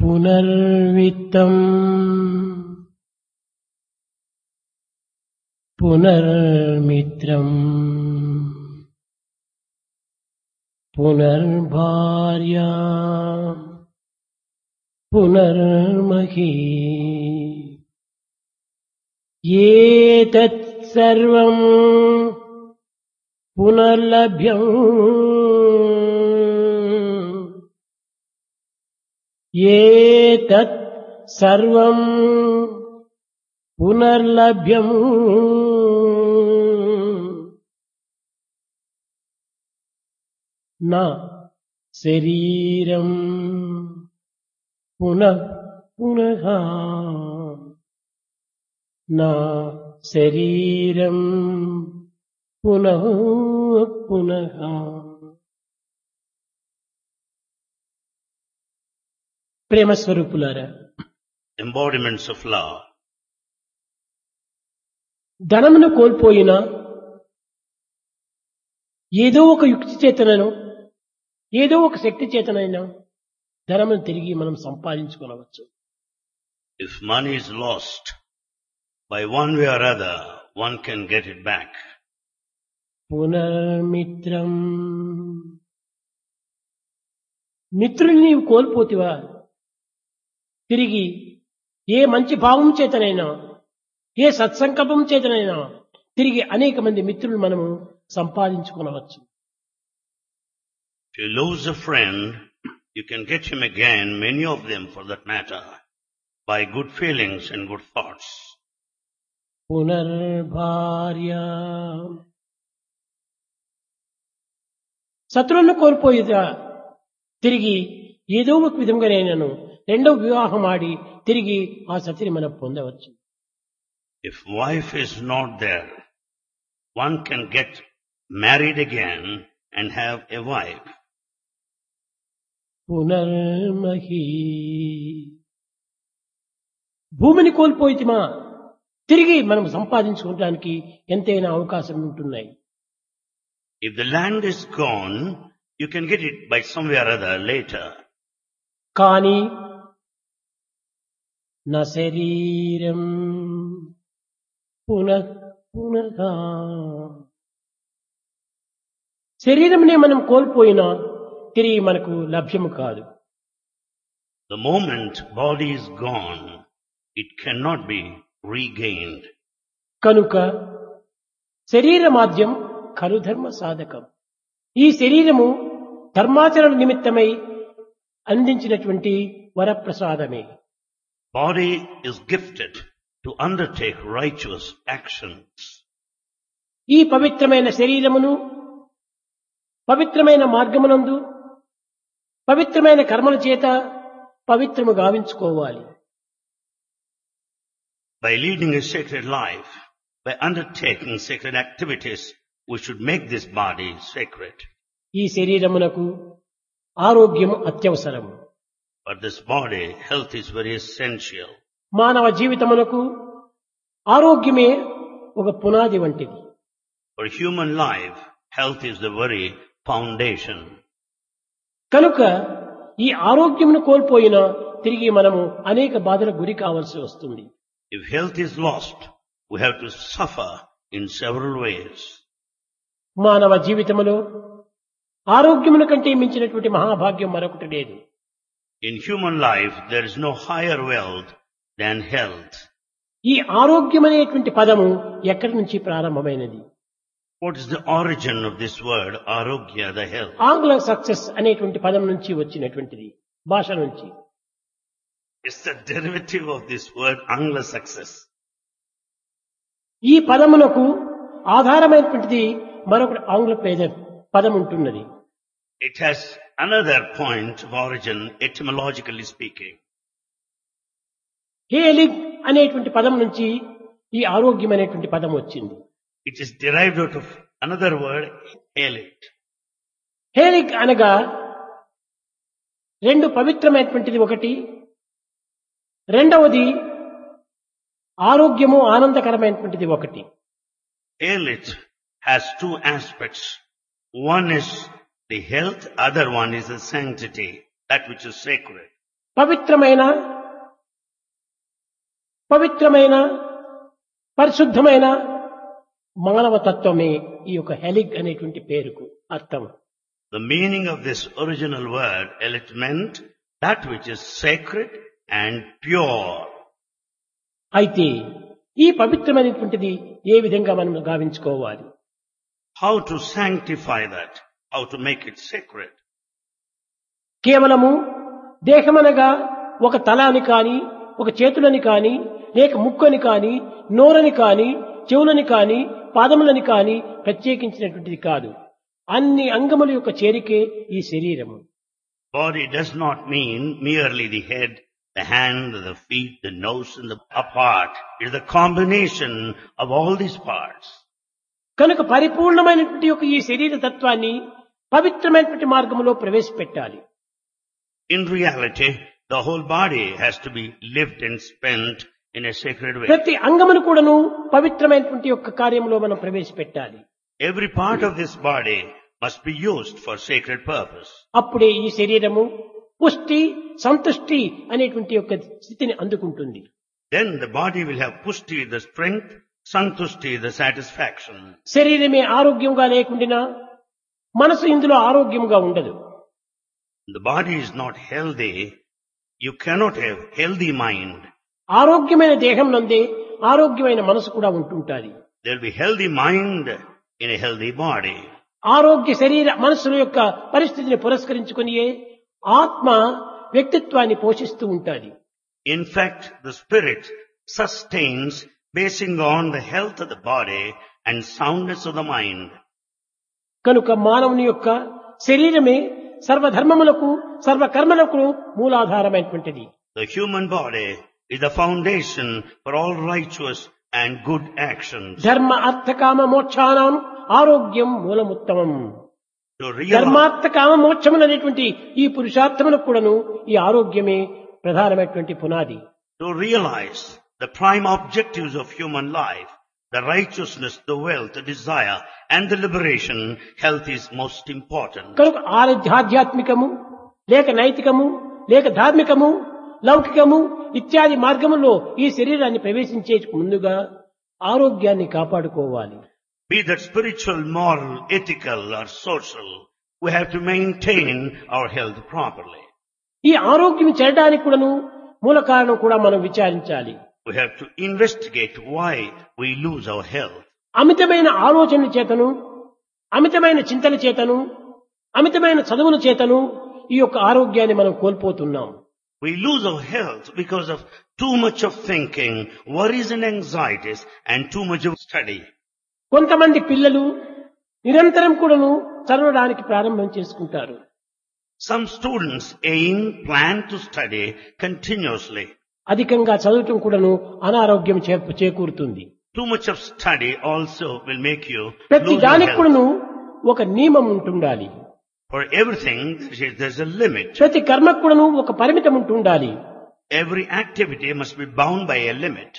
పునర్విత్తం పునర్మిత్రం పునర్భార్యా పునర్మహీ ఏతత్ సర్వం పునర్లభ్యం ఏతత్ సర్వం పునర్లభ్యం నా శరీరం పునః పునః నా శరీరం పునః పునః. ప్రేమ స్వరూపులారా, embodiments of love. ధనమును కోల్పోయినా ఏదో ఒక యుక్తి చేతనను ఏదో ఒక శక్తి చేతనైనా ధనమును తిరిగి మనం సంపాదించుకోవచ్చు. If money is lost, by one way or other, one can get it back. పునర్మిత్రం, మిత్రుల్ని నీవు కోల్పోతివా తిరిగి ఏ మంచి భావం చేతనైనా ఏ సత్సంకల్పం చేతనైనా తిరిగి అనేక మంది మిత్రులు మనము సంపాదించుకోవచ్చు. If you lose a friend, you can get him again, many of them for that matter, by good feelings and good thoughts. పునర్భార్యా, శత్రువులను కోల్పోయిదా తిరిగి ఏదో ఒక విధంగా నేను రెండవ వివాహం ఆడి తిరిగి ఆ సతిని మనం పొందవచ్చు. If wife is not there, one can get married again and have a wife. పునర్మహీ, భూమిని కోల్పోయితిమా తిరిగి మనం సంపాదించుకోవడానికి ఎంతైనా అవకాశం ఉంటున్నాయి. If the land is gone, you can get it by some way or other later. కానీ నా శరీరం పునః పునః, శరీరంనే మనం కోల్పోయినా తిరిగి మనకు లభ్యము కాదు. The moment body is gone, it cannot be regained. కనుక శరీర మాధ్యం ఖలు ధర్మ సాధకం. ఈ శరీరము ధర్మాచరణ నిమిత్తమై అందించినటువంటి వరప్రసాదమే. Body is gifted to undertake righteous actions. ఈ పవిత్రమైన శరీరమును పవిత్రమైన మార్గమునందు పవిత్రమైన కర్మల చేత పవిత్రము గావించుకోవాలి. By leading a sacred life, by undertaking sacred activities, we should make this body sacred. ఈ శరీరమునకు ఆరోగ్యము అత్యవసరము. But this body, health is very essential. మానవ జీవితమునకు ఆరోగ్యమే ఒక పునాది వంటిది. For human life, health is the very foundation. కనుక ఈ ఆరోగ్యమును కోల్పోయినా తిరిగి మనము అనేక బాధలకు గురి కావాల్సి వస్తుంది. If health is lost, we have to suffer in several ways. మానవ జీవితములో ఆరోగ్యముల కంటే మించినటువంటి మహాభాగ్యం మరొకటి లేదు. In human life, there is no higher wealth than health. ఈ ఆరోగ్యం అనేటువంటి పదము ఎక్కడి నుంచి ప్రారంభమైనది? What is the origin of this word, arogya, the health? ఆంగ్ల సక్సెస్ అనేటువంటి పదం నుంచి వచ్చినటువంటిది, భాష నుంచి. It's the derivative of this word, Angla success. ఈ పదమునకు ఆధారమైనటువంటిది మరొకటి ఆంగ్ల పదం ఉంటున్నది. It has another point of origin, etymologically speaking. హేలిగ్ అనేటువంటి పదం నుంచి ఈ ఆరోగ్యం అనేటువంటి పదం వచ్చింది. It is derived out of another word, helit. హేలిగ్ అనగా రెండు పవిత్రమైనటువంటిది ఒకటి, రెండవది ఆరోగ్యము ఆనందకరమైనటువంటిది ఒకటి. Helit has two aspects. One is the health, other one is the sanctity, that which is sacred. పవిత్రమైన పరిశుద్ధమైన మానవ తత్వమే ఈ యొక్క హెలిగ్ అనేటువంటి పేరుకు అర్థం. The meaning of this original word, elit, meant that which is sacred and pure. అయితే ఈ పవిత్రమైనటువంటిది ఏ విధంగా మనం గావించుకోవాలి? How to sanctify that? How to make it sacred? కేవలము దేహమనగా ఒక తలాని కాని, ఒక చేతులని కాని, లేక ముక్కని కాని, నోరని కాని, చెవులని కాని, పాదములని కాని ప్రత్యేకించినటువంటిది కాదు. అన్ని అంగముల యొక్క చేరికే ఈ శరీరము. Body does not mean merely the head, the hand, the feet, the nose and the apart. It is the combination of all these parts. కనుక పరిపూర్ణమైనటువంటి యొక్క ఈ శరీర తత్వాన్ని పవిత్రమైనటువంటి మార్గంలో ప్రవేశపెట్టాలి. In reality, the whole body has to be lived and spent in a sacred way. ప్రతి అంగమును కూడాను పవిత్రమైనటువంటి యొక్క కార్యంలో మనం ప్రవేశపెట్టాలి. Every part of this body must be used for sacred purpose. అప్పుడే ఈ శరీరము పుష్టి సంతుష్టి అనేటువంటి యొక్క స్థితిని అందుకుంటుంది. Then the body will have pushti, the strength, santushti, the satisfaction. శరీరమే ఆరోగ్యంగా లేకుండా మనసు ఇందులో ఆరోగ్యంగా ఉండదు. The body is not healthy. You cannot have healthy mind. ఆరోగ్యమైన దేహం నందే ఆరోగ్యమైన మనసు కూడా ఉంటుంటాది. There will be healthy mind in a healthy body. ఆరోగ్య శరీర మనస్సుల యొక్క పరిస్థితిని పురస్కరించుకుని ఆత్మ వ్యక్తిత్వాన్ని పోషిస్తూ ఉంటాది. In fact, the spirit sustains basing on the health of the body and soundness of the mind. కనుక మానవుని యొక్క శరీరమే సర్వధర్మములకు సర్వకర్మలకు మూలాధారమైనటువంటిది. The human body is the foundation for all righteous and good actions. ధర్మ అర్థ కామ మోక్షానాం ఆరోగ్యం మూలముత్తమం. To realize, ధర్మార్థ కామ మోక్షములు అనేటువంటి ఈ పురుషార్థములకు కూడాను ఈ ఆరోగ్యమే ప్రధానమైనటువంటి పునాది. to realize the prime objectives of human life, the righteousness, the wealth, the desire, and the liberation, health is most important. కనుక ఆధ్యాత్మికము లేక నైతికము లేక ధార్మికము లౌకికము ఇత్యాది మార్గములో ఈ శరీరాన్ని ప్రవేశించే ముందుగా ఆరోగ్యాన్ని కాపాడుకోవాలి. Be that spiritual, moral, ethical, or social, we have to maintain our health properly. ఈ ఆరోగ్యం చెడడానికి కూడాను మూల కారణం కూడా మనం విచారించాలి. We have to investigate why we lose our health. అమితమైన ఆలోచనల చేతను, అమితమైన చింతల చేతను, అమితమైన చదువుల చేతను ఈ యొక్క ఆరోగ్యాన్ని మనం కోల్పోతున్నాం. We lose our health because of too much of thinking, worries and anxieties, and too much of study. కొంతమంది పిల్లలు నిరంతరం కూడాను చదవడానికి ప్రారంభం చేసుకుంటారు. Some students plan to study continuously. అధికంగా చదవటం కూడాను అనారోగ్యం చేకూరుతుంది. Too much of study also will make you ప్రతి lose your దానికి health. కూడాను ఒక నియమం ఉంటుండాలి. For everything, there's a limit. ప్రతి కర్మకు కూడాను ఒక పరిమితం ఉంటుండాలి. Every activity must be bound by a limit.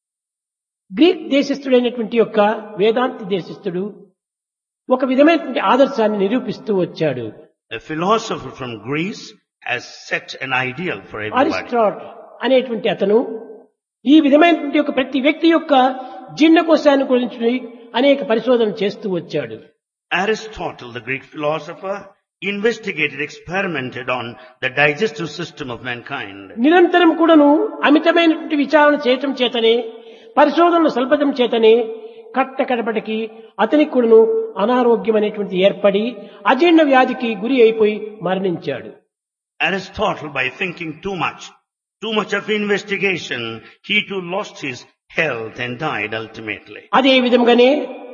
Greek దేశస్థుడైనటువంటి యొక్క వేదాంతి దేశస్థుడు ఒక విధమైనటువంటి ఆదర్శాన్ని నిరూపిస్తూ వచ్చాడు. A philosopher from Greece has set an ideal for everybody. అరిస్టాట్ అనేటువంటి అతను ఈ విధమైనటువంటి యొక్క ప్రతి వ్యక్తి యొక్క జీర్ణకోశాన్ని గురించి అనేక పరిశోధనలు చేస్తూ వచ్చాడు. Aristotle, the Greek philosopher, investigated, experimented on the digestive system of mankind. నిరంతరం కూడాను అమితమైనటువంటి విచారణ చేయటం చేతనే పరిశోధనలు సల్పడం చేతనే కట్టకడపటికి అతనికి కూడాను అనారోగ్యం అనేటువంటి ఏర్పడి అజీర్ణ వ్యాధికి గురి అయిపోయి మరణించాడు. Aristotle, by thinking too much of investigation, he too lost his health and died ultimately. అదే విధంగానే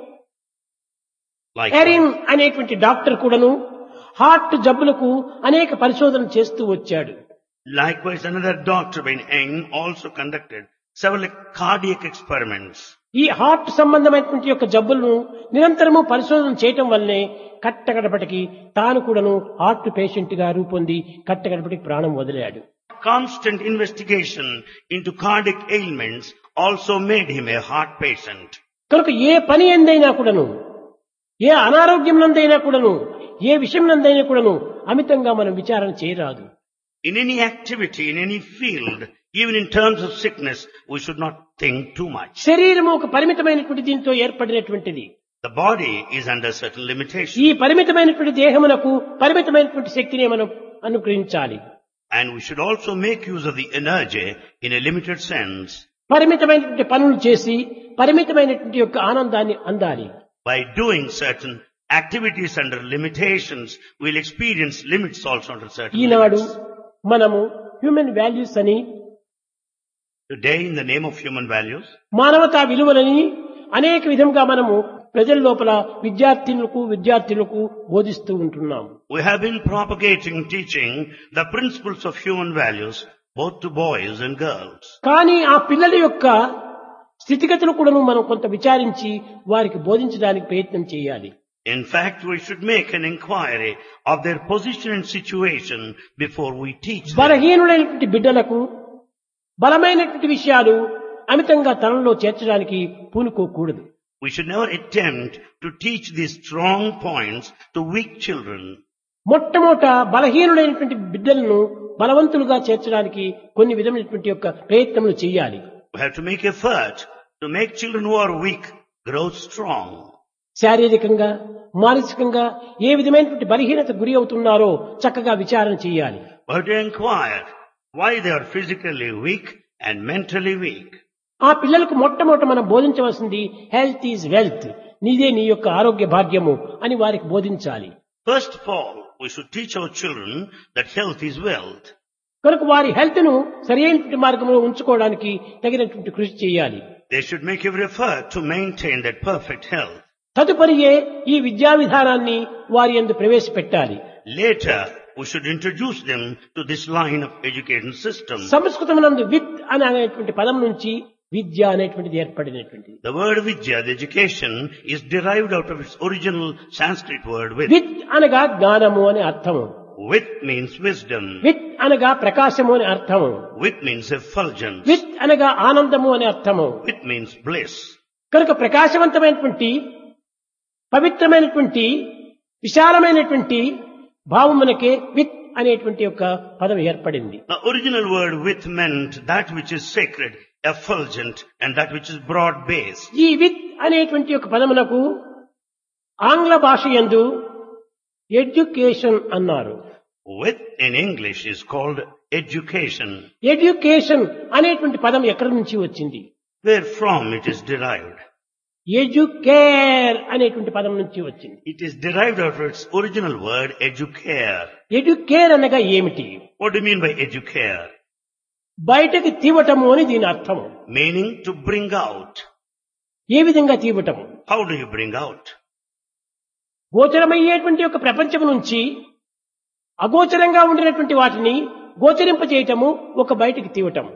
Likewise, ఎరిన్ అనేటువంటి డాక్టర్ కూడాను హార్ట్ జబ్బులకు అనేక పరిశోధనలు చేస్తూ వచ్చాడు. likewise, another doctor, Ben Eng, also conducted several cardiac experiments. ఈ హార్ట్ సంబంధమైనటువంటి యొక్క జబ్బులను నిరంతరము పరిశోధన చేయటం వల్లనే కట్టగడపటికి తాను కూడాను హార్ట్ పేషెంట్ గా రూపొంది కట్టగడపటికి ప్రాణం వదిలాడు. Constant investigation into cardiac ailments also made him a heart patient. కనుక ఏ పని ఎందైనా కూడాను, ఏ అనారోగ్యం నందైనా కూడాను, ఏ విషయం నందైనా కూడాను అమితంగా మనం విచారణ చేయరాదు. In any activity, in any field, even in terms of sickness, we should not think too much. శరీరము ఒక పరిమితమైనటువంటి దీంతో ఏర్పడినటువంటిది. The body is under certain ఈ limitations, పరిమితమైనటువంటి దేహమునకు పరిమితమైనటువంటి శక్తిని మనం అనుగ్రహించాలి. and we should also make use of the energy in a limited sense. పరిమితమైనటువంటి పనులు చేసి పరిమితమైనటువంటి యొక్క ఆనందాన్ని అందాలి. By doing certain activities under limitations, we'll experience limits also under certain ఈనాడు limits. మనము హ్యూమన్ వాల్యూస్ అని, Today, in the name of human values, మానవతా విలువలని అనేక విధంగా మనము ప్రజల లోపల విద్యార్థులకు బోధిస్తూ ఉంటున్నాం. we have been propagating, teaching the principles of human values both to boys and girls. కానీ ఆ పిల్లల యొక్క స్థితిగతులు కూడా మనం కొంత విచారించి వారికి బోధించడానికి ప్రయత్నం చేయాలి. In fact, we should make an inquiry of their position and situation before we teach them. బలహీనులైనటువంటి బిడ్డలకు బలమైనటువంటి విషయాలు అమితంగా తనలో చేర్చడానికి పూనుకోకూడదు. We should never attempt to teach these strong points to weak children. మొట్టమొదట బలహీనులైనటువంటి బిడ్డలను బలవంతులుగా చేర్చడానికి కొన్ని విధమైనటువంటి యొక్క ప్రయత్నములు చేయాలి. We have to make effort to make children who are weak grow strong. శారీరకంగా మానసికంగా ఏ విధమైనటువంటి బలహీనత గురి అవుతున్నారో చక్కగా విచారణ చేయాలి. We have to inquire why they are physically weak and mentally weak. ఆ పిల్లలకు మొట్టమొదట మనం బోధించవలసింది హెల్త్ ఈజ్ వెల్త్, నీదే నీ యొక్క ఆరోగ్య భాగ్యము అని వారికి బోధించాలి. First of all, we should teach our children that health is wealth. కనుక వారి హెల్త్ ను సరైనటువంటి మార్గంలో ఉంచుకోవడానికి తగినటువంటి కృషి చేయాలి. They should make every effort to maintain that perfect health. తదుపరియే ఈ విద్యా విధానాన్ని వారి యందు ప్రవేశపెట్టాలి. Later, we should introduce them to this line of education system. సంస్కృతమునందు విత్ అనేటువంటి పదం నుంచి విద్య అనేటువంటిది ఏర్పడినటువంటిది. The word vidya, the education, is derived out of its original Sanskrit word with. విత్ అనగా జ్ఞానము అనే అర్థము. With means wisdom. విత్ అనగా ప్రకాశము అనే అర్థము. With means effulgence. విత్ అనగా ఆనందము అనే అర్థము. With means bliss. కనుక ప్రకాశవంతమైనటువంటి పవిత్రమైనటువంటి విశాలమైనటువంటి భావమునకే విత్ అనేటువంటి యొక్క పదం ఏర్పడింది. The original word with meant that which is sacred, effulgent, and that which is broad-based. ఈ విత్ అనేటువంటి యొక్క పదమునకు ఆంగ్ల భాష యందు ఎడ్యుకేషన్ అన్నారు. With in English is called education. Education అనేటువంటి పదం ఎక్కడి నుంచి వచ్చింది? Where from it is derived? Educare అనేటువంటి పదం నుంచి వచ్చింది. It is derived out of its original word educare. Educare అనగా ఏమిటి? What do you mean by educare? బయటకి తీవటము అని దీని అర్థము. Meaning to bring out. ఏ విధంగా తీవటము? How do you bring out? గోచరమయ్యేటువంటి యొక్క ప్రపంచం నుంచి అగోచరంగా ఉండినటువంటి వాటిని గోచరింపజేయటము, ఒక బయటికి తీవటము.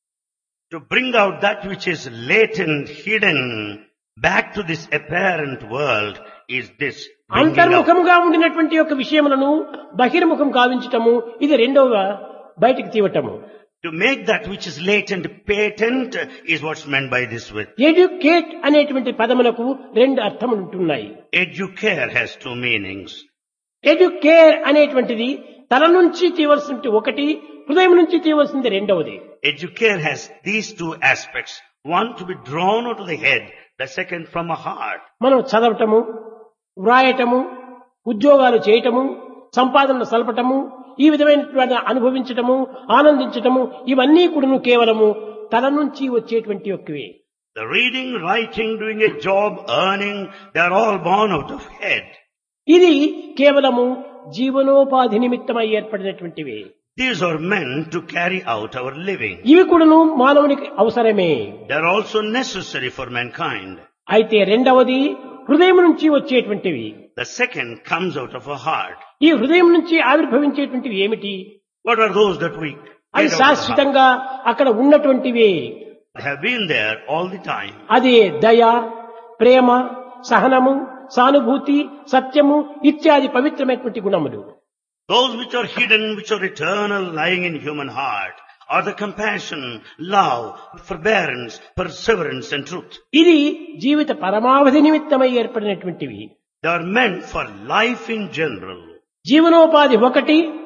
To bring out that which is latent, hidden, back to this apparent world is this bringing out. అంతర్ముఖముగా ఉండినటువంటి యొక్క విషయములను బహిర్ముఖం గావించటము, ఇది రెండవ బయటికి తీవటము. To make that which is latent patent is what's meant by this with. Educate అనేటువంటి పదములకు రెండు అర్థములు ఉంటున్నాయి. Educare has two meanings. Educare అనేటువంటిది తల నుంచి తీయవలసింది ఒకటి, హృదయం నుంచి తీయవలసింది రెండవది. Educare has these two aspects. One to be drawn out of the head, the second from a heart. మనం చదవటము, వ్రాయటము, ఉద్యోగాలు చేయటము, సంపాదనలు సలపటము, ఈ విధమైనటువంటి అనుభవించటము, ఆనందించటము, ఇవన్నీ కూడా కేవలము తల నుంచి వచ్చేటువంటి యొక్కవే. The reading, writing, doing a job, earning, they are all born out of head. ఇది కేవలము జీవనోపాధి నిమిత్తమై ఏర్పడినటువంటివి. These are meant to carry out our living. ఇవి కూడాను మానవునికి అవసరమే. They are also necessary for mankind. అయితే రెండవది హృదయం నుంచి వచ్చేటువంటివి. The second comes out of a heart. ఈ హృదయం నుంచి ఆవిర్భవించేటువంటివి ఏమిటి? What are those that we అది get out of the heart? శాశ్వతంగా అక్కడ ఉన్నటువంటివే. They have been there all the time. అదే దయ, ప్రేమ, సహనము, సానుభూతి, సత్యము ఇత్యాది పవిత్రమైనటువంటి గుణములు. Those which are hidden, which are eternal, lying in human heart, are the compassion, love, forbearance, perseverance and truth. ఇది జీవిత పరమావధి నిమిత్తమై ఏర్పడినటువంటివి. They are meant for life in general. జీవనోపాధి ఒకటి,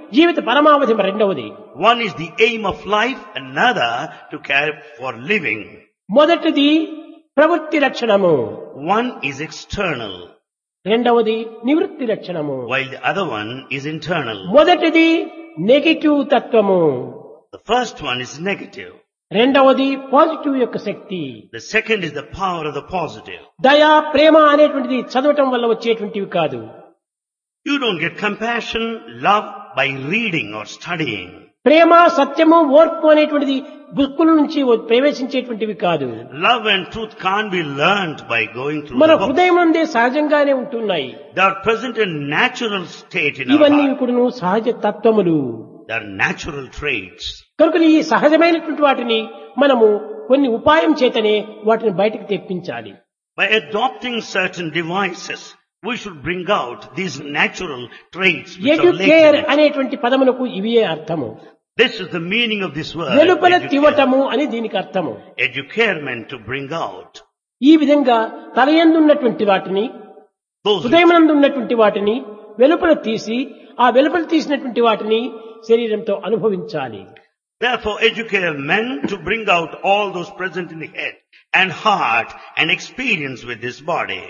జీవిత పరమావధి రెండవది. One is the aim of life, another to care for living. మొదటిది ప్రవృత్తి లక్షణము, One is external, రెండవది నివృత్తి లక్షణము. while the other one is internal. మొదటిది నెగటివ్ తత్వము, The first one is negative. రెండవది పాజిటివ్ యొక్క శక్తి. The second is the power of the positive. దయా ప్రేమ అనేటువంటిది చదవటం వల్ల వచ్చేటువంటివి కాదు. You don't get compassion, love by reading or studying. ప్రేమ సత్యము ఓర్పు అనేటువంటిది బుక్కుల నుంచి ప్రవేశించేటువంటివి కాదు. Love and truth can't be learnt by going through మన the book. హృదయం నుండి సహజంగానే ఉంటున్నాయి. They are present in natural state in our ఇవన్నీ heart. కూడాను సహజ తత్వములు. They are natural traits. కనుక ఈ సహజమైనటువంటి వాటిని మనము కొన్ని ఉపాయం చేతనే వాటిని బయటకు తెప్పించాలి. By adopting certain devices, we should bring out these natural traits which are educare latent. అనేటువంటి పదములకు ఇవే అర్థము. This is the meaning of this word. వెలుపల Educare. తివటము అని దీనికి అర్థము. Educarement to bring out. ఈ విధంగా తలయందున్నటువంటి వాటిని, Those which, హృదయమునందు ఉన్నటువంటి వాటిని వెలుపల తీసి, ఆ వెలుపల తీసినటువంటి వాటిని శరీరంతో అనుభవించాలి. therefore, educare men to bring out all those present in the head and heart and experience with this body.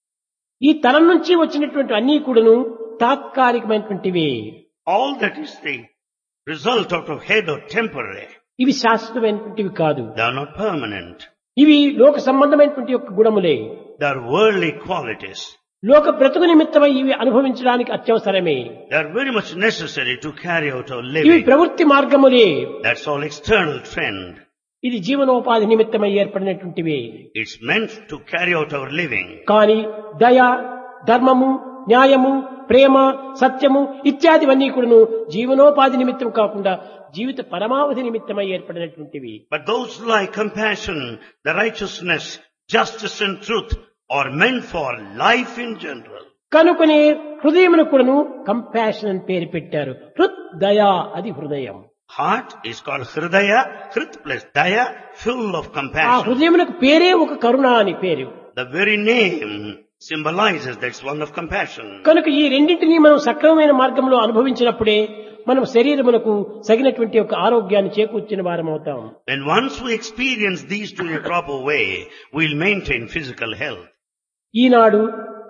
ఈ తలం నుంచి వచ్చినటువంటి అన్నీ కూడాను తాత్కాలికమైనటువంటివే. All that is the result out of head or temporary. ఇవి శాశ్వతమైనటువంటివి కాదు. They are not permanent. ఇవి లోక సంబంధమైనటువంటి యొక్క గుణములే. They are worldly qualities. లోక బ్రతుకు నిమిత్తమై ఇవి అనుభవించడానికి అత్యవసరమే. They are very much necessary to carry out our ఇవి living. ప్రవృత్తి మార్గములే. That's all external trend. ఇది జీవనోపాధి నిమిత్తమై ఏర్పడినటువంటివి. It's meant to carry out our living. కానీ దయ, ధర్మము, న్యాయము, ప్రేమ, సత్యము ఇత్యాదివన్నీ కూడాను జీవనోపాధి నిమిత్తం కాకుండా జీవిత పరమావధి నిమిత్తమై ఏర్పడినటువంటివి. But those like compassion, the righteousness, justice and truth are meant for life in general. కనుకనే హృదయమును కూడాను కంపాషన్ అని పేరు పెట్టారు. హృద్ దయా, అది హృదయం. Heart is called Hridaya, Hrit plus Daya, full of ఆ compassion. హృదయమునకు పేరే ఒక కరుణ అని పేరు. The very name symbolizes that's one of compassion. కనుక ఈ రెండింటినీ మనం సక్రమమైన మార్గంలో అనుభవించినప్పుడే మనం శరీరమునకు తగినటువంటి ఒక ఆరోగ్యాన్ని చేకూర్చిన వారం అవుతాం. When once we experience these two in a proper way, we'll maintain physical health. ఈనాడు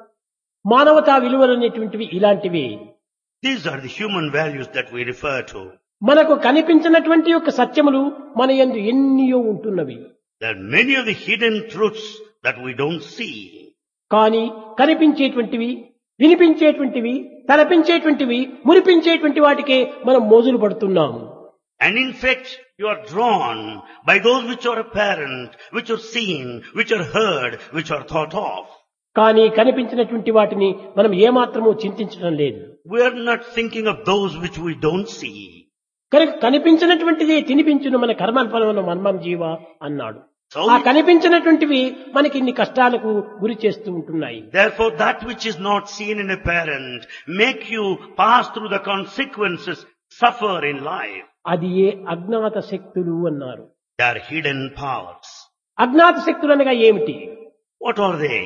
మానవతా విలువలు అనేటువంటివి ఇలాంటివి. These are the human values that we refer to. మనకు కనిపించినటువంటి యొక్క సత్యములు మన యందు ఎన్నియో ఉంటున్నవి. There are many of the hidden truths that we don't see. కానీ కనిపించేటువంటివి, వినిపించేటువంటివి, తలపించేటువంటివి, మురిపించేటువంటి వాటికే మనం మోజులు పడుతున్నాము. And in fact, you are drawn by those which are apparent, which are seen, which are heard, which are thought of. కానీ కనిపించినటువంటి వాటిని మనం ఏమాత్రమూ చింతించడం లేదు. We are not thinking of those which we don't see. కనుక కనిపించినటువంటిది తినిపించును మన కర్మఫలమును మన్మం జీవ అన్నాడు. So, ఆ కనిపించినటువంటివి మనకి ఇన్ని కష్టాలకు గురి చేస్తూ ఉంటున్నాయి. therefore, that which is not seen and apparent make you pass through the consequences, suffer in life. అది ఏ అజ్ఞాత శక్తులు అన్నారు. They are hidden powers. అజ్ఞాత శక్తులు అనగా ఏమిటి? What are they?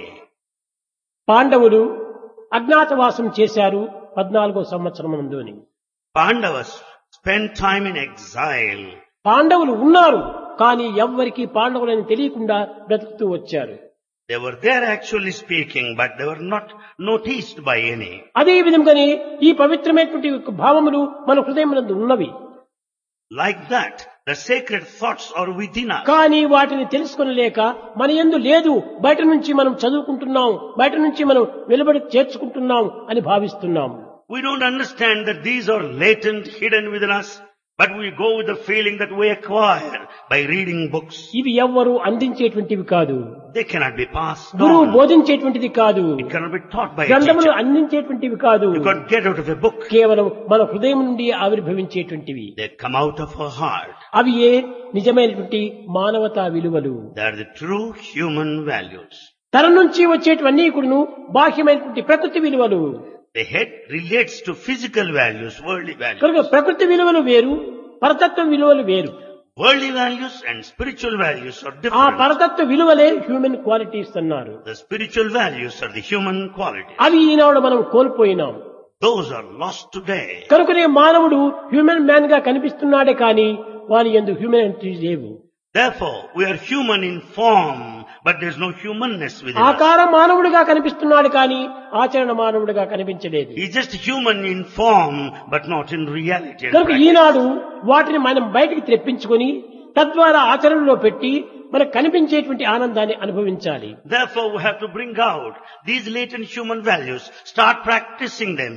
పాండవులు అజ్ఞాతవాసం చేశారు 14వ సంవత్సరం నందుని. Pandavas spent time in exile. పాండవులు ఉన్నారు, కానీ ఎవ్వరికీ పాండవులని తెలియకుండా బ్రతుకుతూ వచ్చారు. They were there actually speaking, but they were not noticed by any. అదే విధంగానే ఈ పవిత్రమైనటువంటి యొక్క భావములు మన హృదయమునందు ఉన్నవి. Like that, the sacred thoughts are within us. కానీ వాటిని తెలుసుకొనలేక మన యందు లేదు, బయట నుంచి మనం చదువుకుంటున్నాం, బయట నుంచి మనం వెలుబడి చేర్చుకుంటున్నాం అని భావిస్తున్నాం. We don't understand that these are latent, hidden within us, but we go with the feeling that we acquire by reading books. ఇవి ఎవ్వరూ అందించేటువంటివి కాదు. They cannot be passed గురువు on. బోధించేటువంటిది కాదు. It cannot be taught by a గ్రంథములు teacher. అందించేటువంటివి కాదు. You can't get out of a book. కేవలం మన హృదయం నుండి ఆవిర్భవించేటువంటివి. They come out of our heart. అవి ఏ నిజమైనటువంటి మానవతా విలువలు. They are the true human values. తన నుంచి వచ్చేటివన్నీ కూడాను బాహ్యమైనటువంటి ప్రకృతి విలువలు. The head relates to physical values, worldly values. కనుక ప్రకృతి విలువలు వేరు, పరతత్వ విలువలు వేరు. Worldly values and spiritual values are ఆ different. పరతత్వ విలువలే హ్యూమన్ క్వాలిటీస్ అన్నారు. The spiritual values are the human qualities. అవి ఈనాడు మనం కోల్పోయినాం. Those are lost today. కనుకనే మానవుడు హ్యూమన్ మ్యాన్ గా కనిపిస్తున్నాడే కానీ వారి యందు హ్యూమానిటీ లేవు. Therefore, we are human in form, but there's no humanness within us. ఆకారం మానవుడిగా కనిపిస్తున్నాడు కానీ ఆచరణ మానవుడిగా కనిపించలేదు. He's just human in form, but not in reality. and కనుక practice. ఈనాడు వాటిని మనం బయటికి తెప్పించుకొని తద్వారా ఆచరణలో పెట్టి మనకు కనిపించేటువంటి ఆనందాన్ని అనుభవించాలి. Therefore, we have to bring out these latent human values, start practicing them.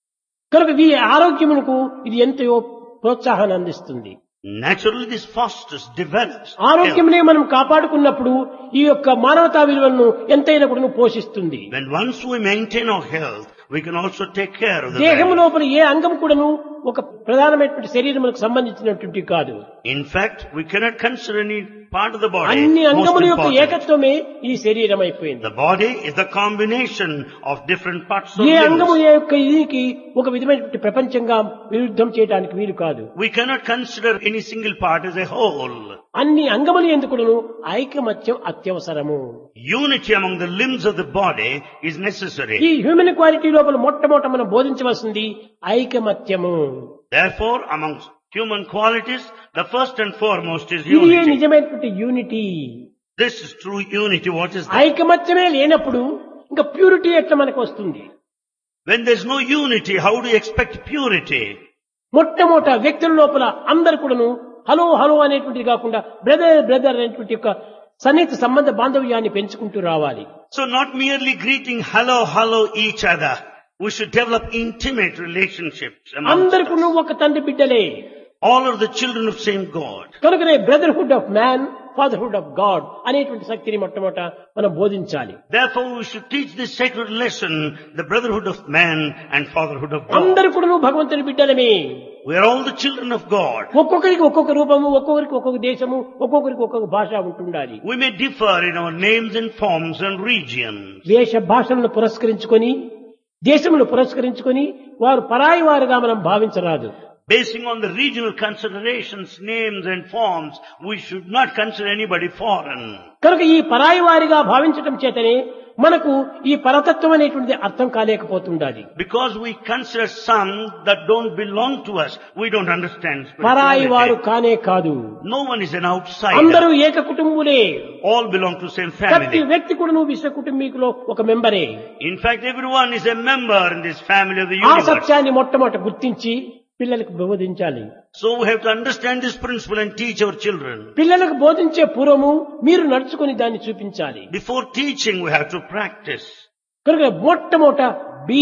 కనుక ఈ ఆరోగ్యమునకు ఇది ఎంతో ప్రోత్సాహాన్ని అందిస్తుంది. Naturally, this fosters, develops. health. ఆరోగ్యమునే మనం కాపాడుకున్నప్పుడు ఈ యొక్క మానవతా విలువలను ఎంతైనా కూడా పోషిస్తుంది. When once we maintain our health, we can also take care of the దేహం values. లోపల ఏ అంగం కూడాను ఒక ప్రధానమైనటువంటి శరీరములకు సంబంధించినటువంటి కాదు. In fact, we cannot consider any part of the body అన్ని most అంగముల యొక్క important. ఏకత్వమే ఈ శరీరం అయిపోయింది. The body is the combination of different parts of A అంగము limbs. ఏ యొక్క దీనికి ఒక విధమైనటువంటి ప్రపంచంగా విరుద్ధం చేయడానికి వీలు కాదు. We cannot consider any single part as a whole. అన్ని అంగములు ఎందుకును ఐకమత్యం అత్యవసరము. Unity among the limbs of the body is necessary. ఈ హ్యూమన్ క్వాలిటీ లోపల మొట్టమొదట మనం బోధించవలసింది ఐకమత్యము. Therefore, amongst human qualities, the first and foremost is ఇది unity. నిజమైనటువంటి unity. This is true unity. What is that? ఐకమత్యమే లేనప్పుడు ఇంకా ప్యూరిటీ ఎట్లా మనకు వస్తుంది? When there's no unity, how do you expect purity? మొట్టమొదట వ్యక్తుల లోపల అందరు కూడాను హలో హలో అనేటువంటిది కాకుండా బ్రదర్ బ్రదర్ అనేటువంటి యొక్క సన్నిహిత సంబంధ బాంధవ్యాన్ని పెంచుకుంటూ రావాలి. So not merely greeting hello, hello each other. We should develop intimate relationships amongst అందరు us. కూడాను ఒక తండ్రి బిడ్డలే. All are the children of same God. కనుకనే brotherhood of man fatherhood of God అనేటువంటి శక్తిని మొట్టమొదట మనం బోధించాలి. Therefore, we should teach this sacred lesson, the brotherhood of man and fatherhood of God. అందరు కూడాను భగవంతుని బిడ్డలమే. We are all the children of God. ఒక్కొక్కరికి ఒక్కొక్క రూపము, ఒక్కొక్కరికి ఒక్కొక్క దేశము, ఒక్కొక్కరికి ఒక్కొక్క భాష ఉంటుండాలి. We may differ in our names and forms and regions. వేష భాషలను పురస్కరించుకొని దేశమును పురస్కరించుకొని వారు పరాయి వారుగా మనం భావించరాదు. Basing on the regional considerations, names and forms, we should not consider anybody foreign. కనుక ఈ పరాయి వారిగా భావించటం చేతనే మనకు ఈ పరతత్వం అనేటువంటిది అర్థం కాలేకపోతుండాలి. Because we consider some that don't belong to us, we don't understand పరాయి వారు spirituality. కానే కాదు. No one is an outsider. అందరూ ఏక కుటుంబులే. All belong to same ప్రతి family. వ్యక్తి కూడా విశ్వ కుటుంబీకులో ఒక మెంబరే. In fact, everyone is a member in this family of the ఆ universe. సత్యాన్ని మొట్టమొదట గుర్తించి పిల్లలకు బోధించాలి. So we have to understand this principle and teach our children. పిల్లలకు బోధించే పూర్వము మీరు నడుచుకొని దాన్ని చూపించాలి. Before teaching, we have to practice. కనుక మొట్టమొదట be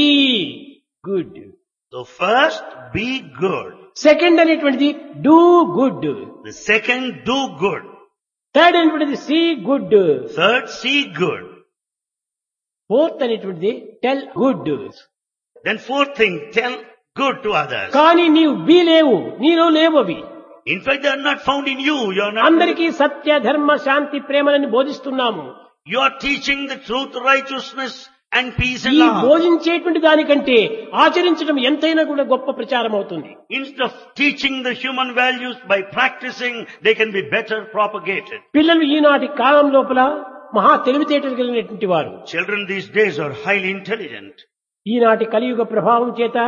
good, So first, be good. Second అనేటువంటిది do good, The second, do good. Third అనేటువంటిది see good, Third, see good. Fourth అనేటువంటిది tell good. Then fourth thing, tell good to others. కానీ నీవు be లేవు, నీలో లేవు అవి. In fact, they are not found in you. You are not. అందరికీ సత్య ధర్మ శాంతి ప్రేమలని బోధిస్తున్నాము. You are teaching the truth, righteousness and peace and ఈ love. బోధించేటువంటి దానికంటే ఆచరించడం ఎంతైనా కూడా గొప్ప ప్రచారం అవుతుంది. Instead of teaching the human values by practicing, they can be better propagated. పిల్లలు ఈనాటి కాలం లోపల మహా తెలివితేటలు కలిగినటువంటి వారు. Children these days are highly intelligent ఈనాటి కలియుగ ప్రభావం చేత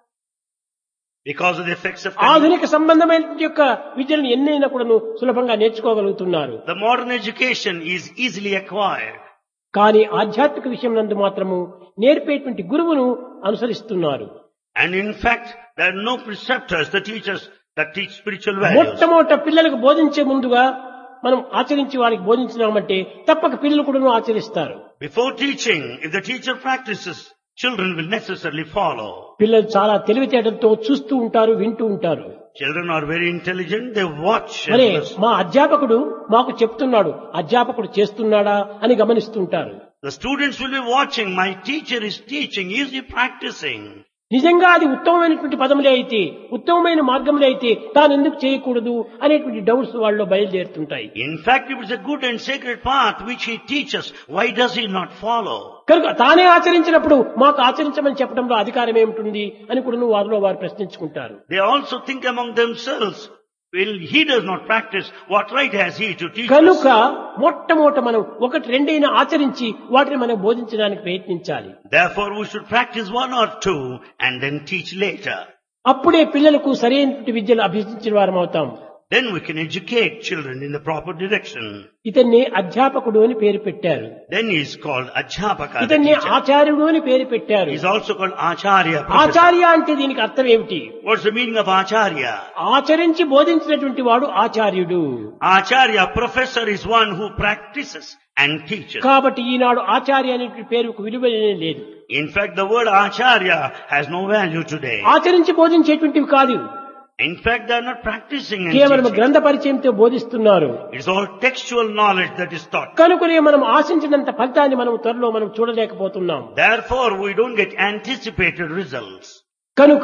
because of the effects of ఆధునిక సంబంధమైన యొక్క విద్యలను ఎన్నైనా కూడా సులభంగా నేర్చుకోగలుగుతున్నారు. the modern education is easily acquired. కానీ ఆధ్యాత్మిక విషయం నందు మాత్రము నేర్పేటువంటి గురువును అనుసరిస్తున్నారు. And in fact, there are no preceptors, the teachers that teach spiritual values. మొట్టమొదట పిల్లలకు బోధించే ముందుగా మనం ఆచరించి వారికి బోధించినామంటే తప్పక పిల్లలు కూడా ఆచరిస్తారు. Before teaching, if the teacher practices, children will necessarily follow. పిల్లలు చాలా తెలివితేటలతో చూస్తూ ఉంటారు, వింటూ ఉంటారు. Children are very intelligent, they watch and అరే listen. మా అధ్యాపకుడు మాకు చెప్తున్నాడు, అధ్యాపకుడు చేస్తున్నాడా అని గమనిస్తుంటారు. The students will be watching, my teacher is teaching, is he practicing? నిజంగా అది ఉత్తమమైనటువంటి పదములే అయితే, ఉత్తమమైన మార్గములే అయితే తాను ఎందుకు చేయకూడదు అనేటువంటి డౌట్స్ వాళ్ళలో బయలుదేరుతుంటాయి. In fact, if it's a good and sacred path which he teaches, why does he not follow? కనుక తానే ఆచరించినప్పుడు మాకు ఆచరించమని చెప్పడంలో అధికారం ఏమిటి అని కూడా వారిలో వారు ప్రశ్నించుకుంటారు. They also think among themselves, Well, he does not practice. What right has he to teach కనుక us? మొట్టమొదట మనం ఒకటి రెండైనా ఆచరించి వాటిని మనం బోధించడానికి ప్రయత్నించాలి. Therefore, we should practice one or two and then teach later. అప్పుడే పిల్లలకు సరైనటువంటి విద్యలు అభ్యసించిన వారం అవుతాం. Then we can educate children in the proper direction. ఇతన్ని అధ్యాపకుడు అని పేరు పెట్టారు. Then he is called Adhyapaka, the ఇతన్ని teacher. ఆచార్యుడు అని పేరు పెట్టారు. He is also called Acharya, professor. ఆచార్య అంటే దీనికి అర్థం ఏమిటి? What's the meaning of Acharya? ఆచరించి బోధించినటువంటి వాడు ఆచార్యుడు. Acharya, professor, is one who practices and teaches. కాబట్టి ఈనాడు ఆచార్య అనేటువంటి పేరుకు విలువనే లేదు. In fact, the word Acharya has no value today. ఆచరించి బోధించేటువంటివి కాదు, In fact, they are not practicing and కేవలం teaching. గ్రంథ పరిచయంతో బోధిస్తున్నారు. It's all textual knowledge that is taught. కనుకనే మనం ఆశించినంత ఫలితాన్ని మనం త్వరలో మనం చూడలేకపోతున్నాం. Therefore, we don't get anticipated results. కనుక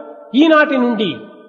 ఈనాటి నుండి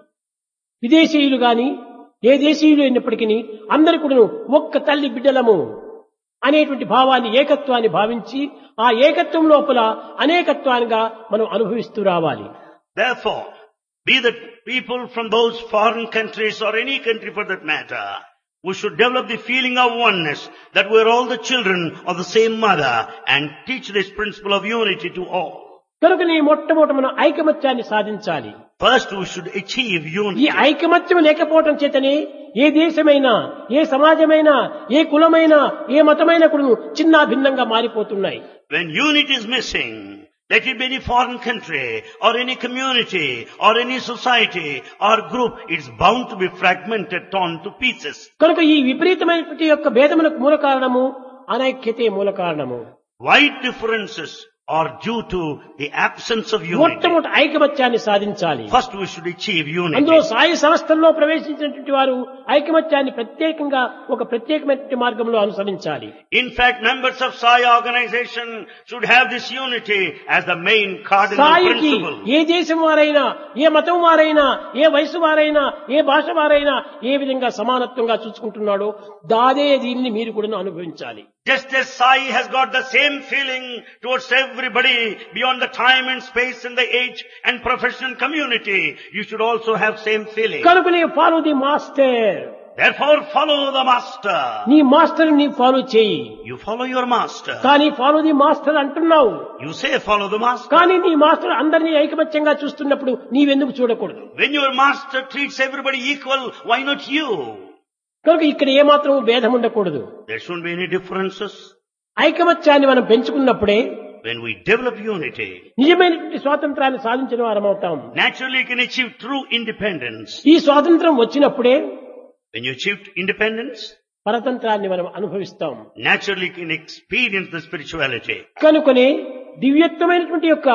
విదేశీయులు గాని ఏ దేశీయులు అయినప్పటికీ అందరి కూడా ఒక్క తల్లి బిడ్డలము అనేటువంటి భావాన్ని, ఏకత్వాన్ని భావించి ఆ ఏకత్వం లోపల అనేకత్వానిగా మనం అనుభవిస్తూ రావాలి. Therefore, be the people from those foreign countries or any country for that matter, we should develop the feeling of oneness, that we are all the children of the same mother, and teach this principle of unity to all. కనుక నీ మొట్టమొదట మనం ఐకమత్యాన్ని సాధించాలి. First, we should achieve ఈ unity. ఐకమత్యం లేకపోవటం చేతనే ఏ దేశమైనా, ఏ సమాజమైనా, ఏ కులమైనా, ఏ మతమైనా కూడా చిన్న భిన్నంగా మారిపోతున్నాయి. When unity is missing, let it be any foreign country or any community or any society or group, it's bound to be fragmented, torn to pieces. కనుక ఈ విపరీతమైనటువంటి యొక్క భేదములకు మూల కారణము అనైక్యతే మూల కారణము. Wide differences are due to the absence of unity. మొట్టమొదటి ఐకమత్యాన్ని సాధించాలి. First, we should achieve అందులో unity. సాయి సంస్థల్లో ప్రవేశించినటువంటి వారు ఐకమత్యాన్ని ప్రత్యేకంగా ఒక ప్రత్యేకమైనటువంటి మార్గంలో అనుసరించాలి. In fact, members of Sai organization should have this unity as the main cardinal సాయికి principle. ఏ దేశం వారైనా, ఏ మతం వారైనా, ఏ వయసు వారైనా, ఏ భాష వారైనా ఏ విధంగా సమానత్వంగా చూసుకుంటున్నాడో దాదే దీన్ని మీరు కూడా అనుభవించాలి. Just as Sai has got the same feeling towards everybody beyond the time and space and the age and professional community, you should also have same feeling. కనుక నీ follow the master. Therefore, follow the master. నీ master ని follow చేయి. You follow your master. కానీ follow the master అంటున్నావు, You say follow the master. కానీ నీ master అందరినీ ఐకమత్యంగా చూస్తున్నప్పుడు నీవెందుకు చూడకూడదు? When your master treats everybody equal, why not you? కనుక ఇక్కడ ఏమాత్రం భేదం ఉండకూడదు. There shouldn't be any differences. ఐకమత్యాన్ని మనం పెంచుకున్నప్పుడే When we develop unity, నిజమైనటువంటి స్వాతంత్రాన్ని సాధించిన వారమవుతాం. naturally you can achieve true independence. ఈ స్వాతంత్రం వచ్చినప్పుడే When you achieve independence, పరతంత్రాన్ని మనం అనుభవిస్తాం. naturally you can experience the spirituality. కనుకనే దివ్యత్వమైనటువంటి యొక్క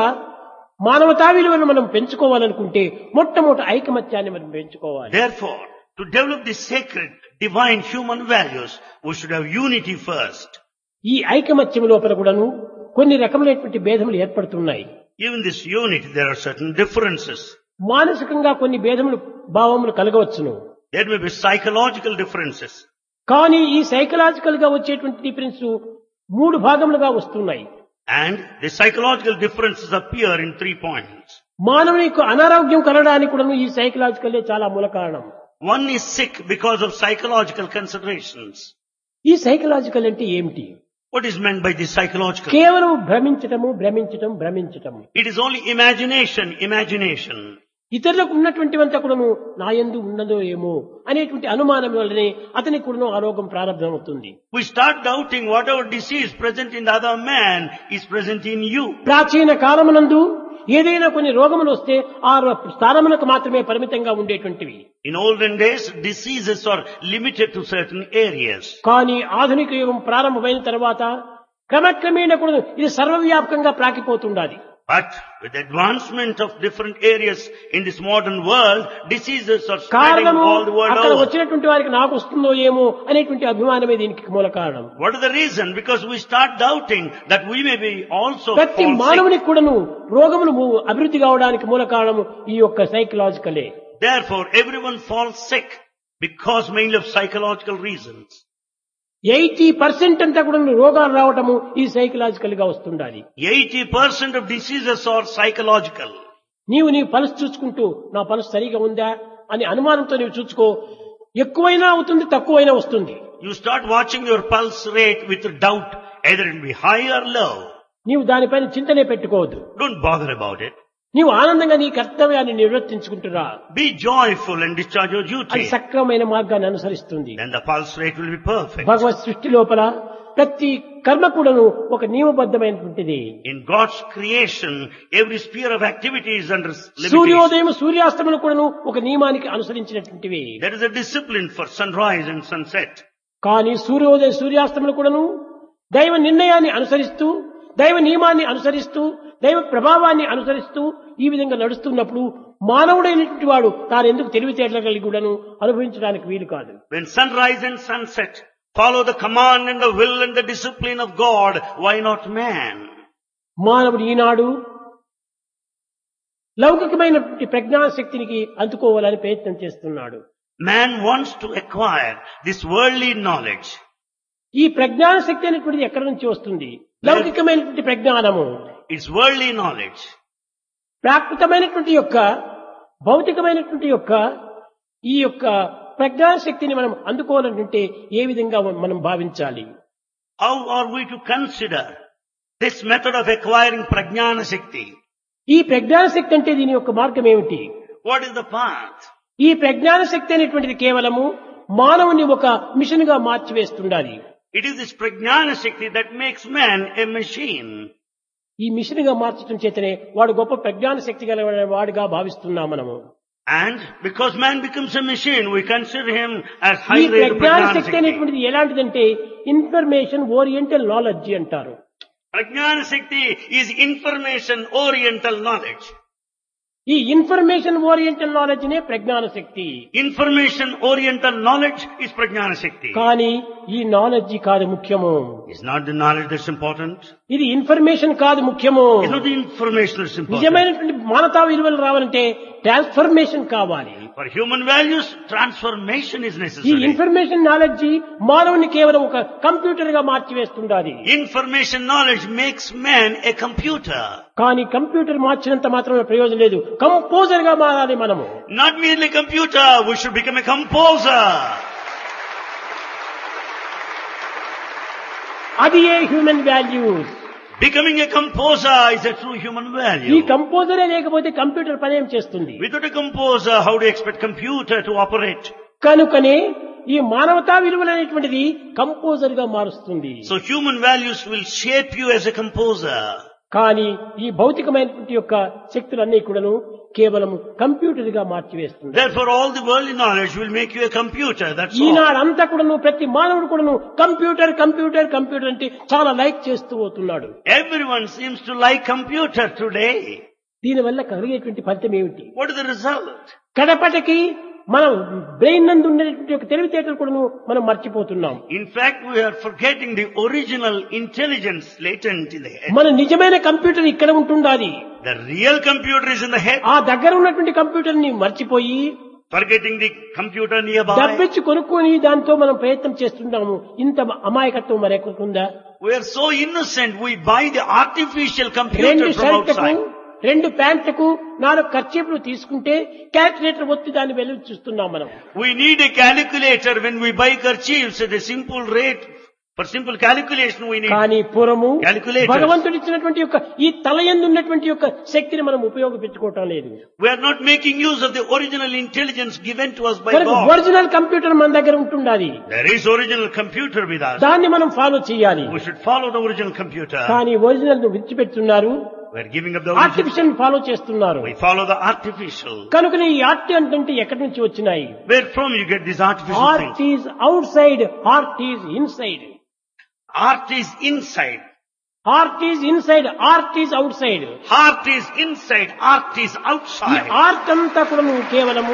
మానవతా విలువను మనం పెంచుకోవాలనుకుంటే మొట్టమొదటి ఐకమత్యాన్ని మనం పెంచుకోవాలి. Therefore, to develop the sacred, divine human values, we should have unity first. ఈ ఐకమత్యం లోపల కూడాను కొన్ని రకములైనటువంటి భేదములు ఏర్పడుతున్నాయి. Even this unity, there are certain differences. మానసికంగా కొన్ని భేదములు భావములు కలగవచ్చును. There may be psychological differences. కానీ ఈ సైకలాజికల్ గా వచ్చేటువంటి డిఫరెన్స్ మూడు భాగములుగా వస్తున్నాయి. And the psychological differences appear in 3 points. మానవునికి అనారోగ్యం కలగడానికి కూడా ఈ సైకలాజికల్ చాలా మూల కారణం. One is sick because of psychological considerations. ఈ సైకలాజికల్ అంటే ఏమిటి? What is meant by this psychological? కేవలం భ్రమించటము. It is only imagination. ఇతరులకు ఉన్నటువంటివంతా కూడాను నా యందు ఉన్నదో ఏమో అనేటువంటి అనుమానం వల్లనే అతనికి కూడాను ఆ రోగం ప్రారంభమవుతుంది. We start doubting whatever disease present in the other man is present in you. ప్రాచీన కాలమునందు ఏదైనా కొన్ని రోగములు వస్తే ఆ స్థానములకు మాత్రమే పరిమితంగా ఉండేటువంటివి. In olden days, diseases are limited to certain areas. కానీ ఆధునిక యుగం ప్రారంభమైన తర్వాత క్రమక్రమేణా కూడా ఇది సర్వవ్యాపకంగా ప్రాకిపోతుండాలి. But with the advancement of different areas in this modern world, diseases are spreading కారణము all the world అక్కడ over. వచ్చినటువంటి వారికి నాకు వస్తుందో ఏమో అనేటువంటి అభిమానమే దీనికి మూల కారణం. What is the reason? Because we start doubting that we may be also ప్రతి fall sick. మానవునికి కూడాను రోగములు అభివృద్ధి కావడానికి మూల కారణము ఈ యొక్క సైకలాజికలే. Therefore, everyone falls sick because mainly of psychological reasons. 80% అంతా కూడా రోగాలు రావటము ఈ సైకలాజికల్ గా వస్తుండాలి. 80% of diseases are psychological. నీ పల్స్ చూసుకుంటూ నా పల్స్ సరిగా ఉందా అని అనుమానంతో నీవు చూసుకో, ఎక్కువైనా అవుతుంది, తక్కువైనా వస్తుంది. You start watching your pulse rate with doubt, either it will be high or low. నీవు దానిపైన చింతనే పెట్టుకోవద్దు. Don't bother about it. నీవు ఆనందంగా నీ కర్తవ్యాన్ని నిర్వర్తించుకుంటురా. Be joyful and discharge your అది duty. సక్రమమైన మార్గాన్ని అనుసరిస్తుంది. Then the pulse rate will be perfect. భగవత్ సృష్టి లోపల ప్రతి కర్మ కూడాను ఒక నియమబద్ధమైనటువంటిది. In God's creation, every sphere of activity is under limitation. సూర్యోదయం సూర్యాస్తమనం కూడాను ఒక నియమానికి అనుసరించినటువంటివి. There is a discipline for sunrise and sunset. కానీ సూర్యోదయం సూర్యాస్తమనం కూడాను దైవ నిర్ణయాన్ని అనుసరిస్తూ, దైవ నియమాన్ని అనుసరిస్తూ, దైవ ప్రభావాన్ని అనుసరిస్తూ ఈ విధంగా నడుస్తున్నప్పుడు మానవుడైనటువంటి వాడు తాను ఎందుకు తెలివితేటలు కలిగి కూడాను అనుభవించడానికి వీలు కాదు. When sunrise and sunset follow the command and the will and the discipline of God, why not man? మానవుడు ఈనాడు లౌకికమైనటువంటి ప్రజ్ఞాశక్తికి అందుకోవాలని ప్రయత్నం చేస్తున్నాడు. Man wants to acquire this worldly knowledge. ఈ ప్రజ్ఞాశక్తి అనేటువంటిది ఎక్కడి నుంచి వస్తుంది? లౌకికమైనటువంటి ప్రజ్ఞానము, It's worldly knowledge. ప్రాకృతమైనటువంటి యొక్క భౌతికమైనటువంటి యొక్క ఈ యొక్క ప్రజ్ఞాశక్తిని మనం అందుకోవాలంటే ఏ విధంగా మనం భావించాలి? How are we to consider this method of acquiring prajnana shakti? ఈ ప్రజ్ఞాశక్తి అంటే దీని యొక్క మార్గం ఏమిటి? What is the path? ఈ ప్రజ్ఞాశక్తి అనేటువంటిది కేవలము మానవుని ఒక మిషన్ గా మార్చివేస్తుండాలి. It is this prajnana shakti that makes man a machine. ఈ మిషన్ గా మార్చడం చేతనే వాడు గొప్ప ప్రజ్ఞాన శక్తి గల వాడిగా భావిస్తున్నాం మనము. And because man becomes a machine, we consider him as ఈ high grade ప్రజ్ఞాన prajnana శక్తి shakti. అనేటువంటిది ఎలాంటిదంటే ఇన్ఫర్మేషన్ ఓరియంటల్ నాలెడ్జ్ అంటారు. Prajnana shakti is information oriental knowledge. ఈ ఇన్ఫర్మేషన్ ఓరియంటల్ నాలెడ్జ్ నే ప్రజ్ఞాన శక్తి. Information oriental knowledge is prajnana shakti. కానీ ఈ knowledge కాదు ముఖ్యము. It's not the knowledge that's important. ఇది ఇన్ఫర్మేషన్ కాదు ముఖ్యము. It's not the information that's important. నిజమైనటువంటి మానవతా విలువలు రావాలంటే ట్రాన్స్ఫర్మేషన్ కావాలి. For human values, transformation is ఈ necessary. ఇన్ఫర్మేషన్ నాలెడ్జ్ మానవుని కేవలం ఒక కంప్యూటర్ గా మార్చివేస్తుండాలి. Information knowledge makes man a computer. కానీ కంప్యూటర్ మార్చినంత మాత్రమే ప్రయోజనం లేదు. కంపోజర్ గా మారాలి మనము. Not merely computer, we should become a composer. అది ఏ human values. Becoming a composer is a true human ఈ value. కంపోజరే లేకపోతే కంప్యూటర్ పనేం చేస్తుంది? Without a composer, how do you expect computer to operate? కనుకనే ఈ మానవతా విలువలు అనేటువంటిది కంపోజర్ గా మారుస్తుంది. So human values will shape you as a composer. కానీ ఈ భౌతికమైనటువంటి యొక్క శక్తులన్నీ కూడాను కేవలం కంప్యూటర్ గా మార్చివేస్తుంది. Therefore all the worldly knowledge will make you a computer, that's all. ఈనాడంతా కూడాను ప్రతి మానవుడు కూడాను కంప్యూటర్ కంప్యూటర్ కంప్యూటర్ అంటే చాలా లైక్ చేస్తూ పోతున్నాడు. Everyone seems to like computer today. దీనివల్ల కలిగేటువంటి ఫలితం ఏమిటి? What is the result? కడపటికి మనం బ్రెయిన్ నందు ఉండేటువంటి ఒక తెలివితేటలు కూడాను మనం మర్చిపోతున్నాం. In fact, we are forgetting the original intelligence latent in the head. మన నిజమైన కంప్యూటర్ ఇక్కడ ఉంటుండాలి. The real computer is in the head. ఆ దగ్గర ఉన్నటువంటి కంప్యూటర్ ని మర్చిపోయి Forgetting the computer nearby. డబ్బిచ్చి కొనుక్కొని దాంతో మనం ప్రయత్నం చేస్తున్నాము. ఇంత అమాయకత్వం మరెక్కడుందా? We are so innocent, we buy the artificial computer రెండు from షర్ట్లకు outside. 2 ప్యాంట్లకు 4 ఖర్చీపులు తీసుకుంటే క్యాల్కులేటర్ ఒత్తి దాన్ని వెలుగు చూస్తున్నాం మనం. We need a calculator when we buy kerchiefs at a simple rate. For simple calculation we need. కానీ పూర్వము Calculators. భగవంతుడు ఇచ్చినటువంటి యొక్క ఈ తలయందు ఉన్నటువంటి యొక్క శక్తిని మనం ఉపయోగించుకోవటం లేదు. We are not making use of the original intelligence given to us by కనుక God. ఒరిజినల్ కంప్యూటర్ మన దగ్గర ఉంటుండాలి. There is original computer with us. దాన్ని మనం ఫాలో చేయాలి. We should follow the original computer. కానీ ఒరిజినల్ విడిచిపెడుతున్నారు, We are giving up the original. Artificial follow చేస్తున్నారు. We follow the artificial. కనుక ఈ ఆర్ట్ అంటే ఎక్కడి నుంచి వచ్చినాయి? Where from you get these artificial art things? Is outside, art is inside. Art is inside. Art is inside, art is outside. Heart is inside. Art is ఈ outside. Art అంతా కూడా నువ్వు కేవలము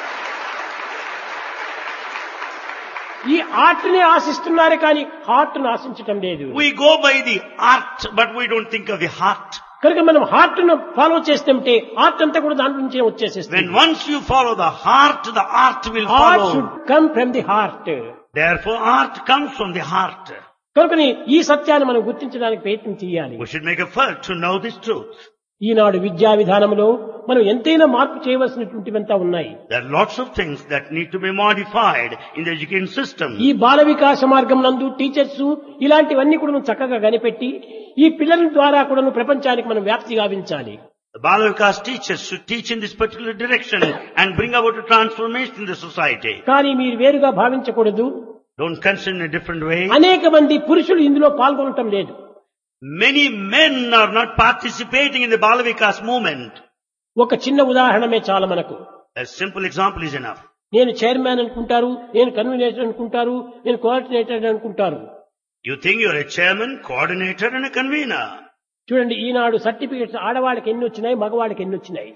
ఈ art ని ఆశిస్తున్నారు కానీ heart ను ఆశించటం లేదు. We go by the art, but we don't think of the heart. కనుక మనం హార్ట్ ను ఫాలో చేస్తుంటే ఆర్ట్ అంతా కూడా దాంట్లో నుంచే వచ్చేసేస్తుంది. When once you follow the art will art should follow. Come from the heart. Therefore, art comes from the heart. కనుక ఈ సత్యాన్ని మనం గుర్తించడానికి ప్రయత్నం చేయాలి. We should make effort to know this truth. ఈనాడు విద్యా విధానంలో మనం ఎంతైనా మార్పు చేయవలసినటువంటివంతా ఉన్నాయి. There are lots of things that need to be modified in the education system. ఈ బాల వికాస మార్గం నందు టీచర్స్ ఇలాంటివన్నీ కూడా చక్కగా కనిపెట్టి ఈ పిల్లల ద్వారా కూడా ప్రపంచానికి మనం వ్యాప్తి గావించాలి. The Bala Vikas teachers should teach in this particular direction and bring about a transformation in the society. కానీ మీరు వేరుగా భావించకూడదు. Don't consider in a different way. అనేక మంది పురుషులు ఇందులో పాల్గొనటం లేదు. Many men are not participating in the Bala Vikas movement. ఒక చిన్న ఉదాహరణమే చాలా మనకు. A simple example is enough. నేను చైర్మన్ అనుకుంటారు, నేను కన్వీనర్ అనుకుంటారు, నేను కోఆర్డినేటర్ అనుకుంటారు. You think you're a chairman, coordinator and a convener. చూడండి, ఈనాడు సర్టిఫికెట్స్ ఆడవాళ్ళకి ఎన్ని వచ్చినాయి, మగవాళ్ళకి ఎన్ని వచ్చినాయి.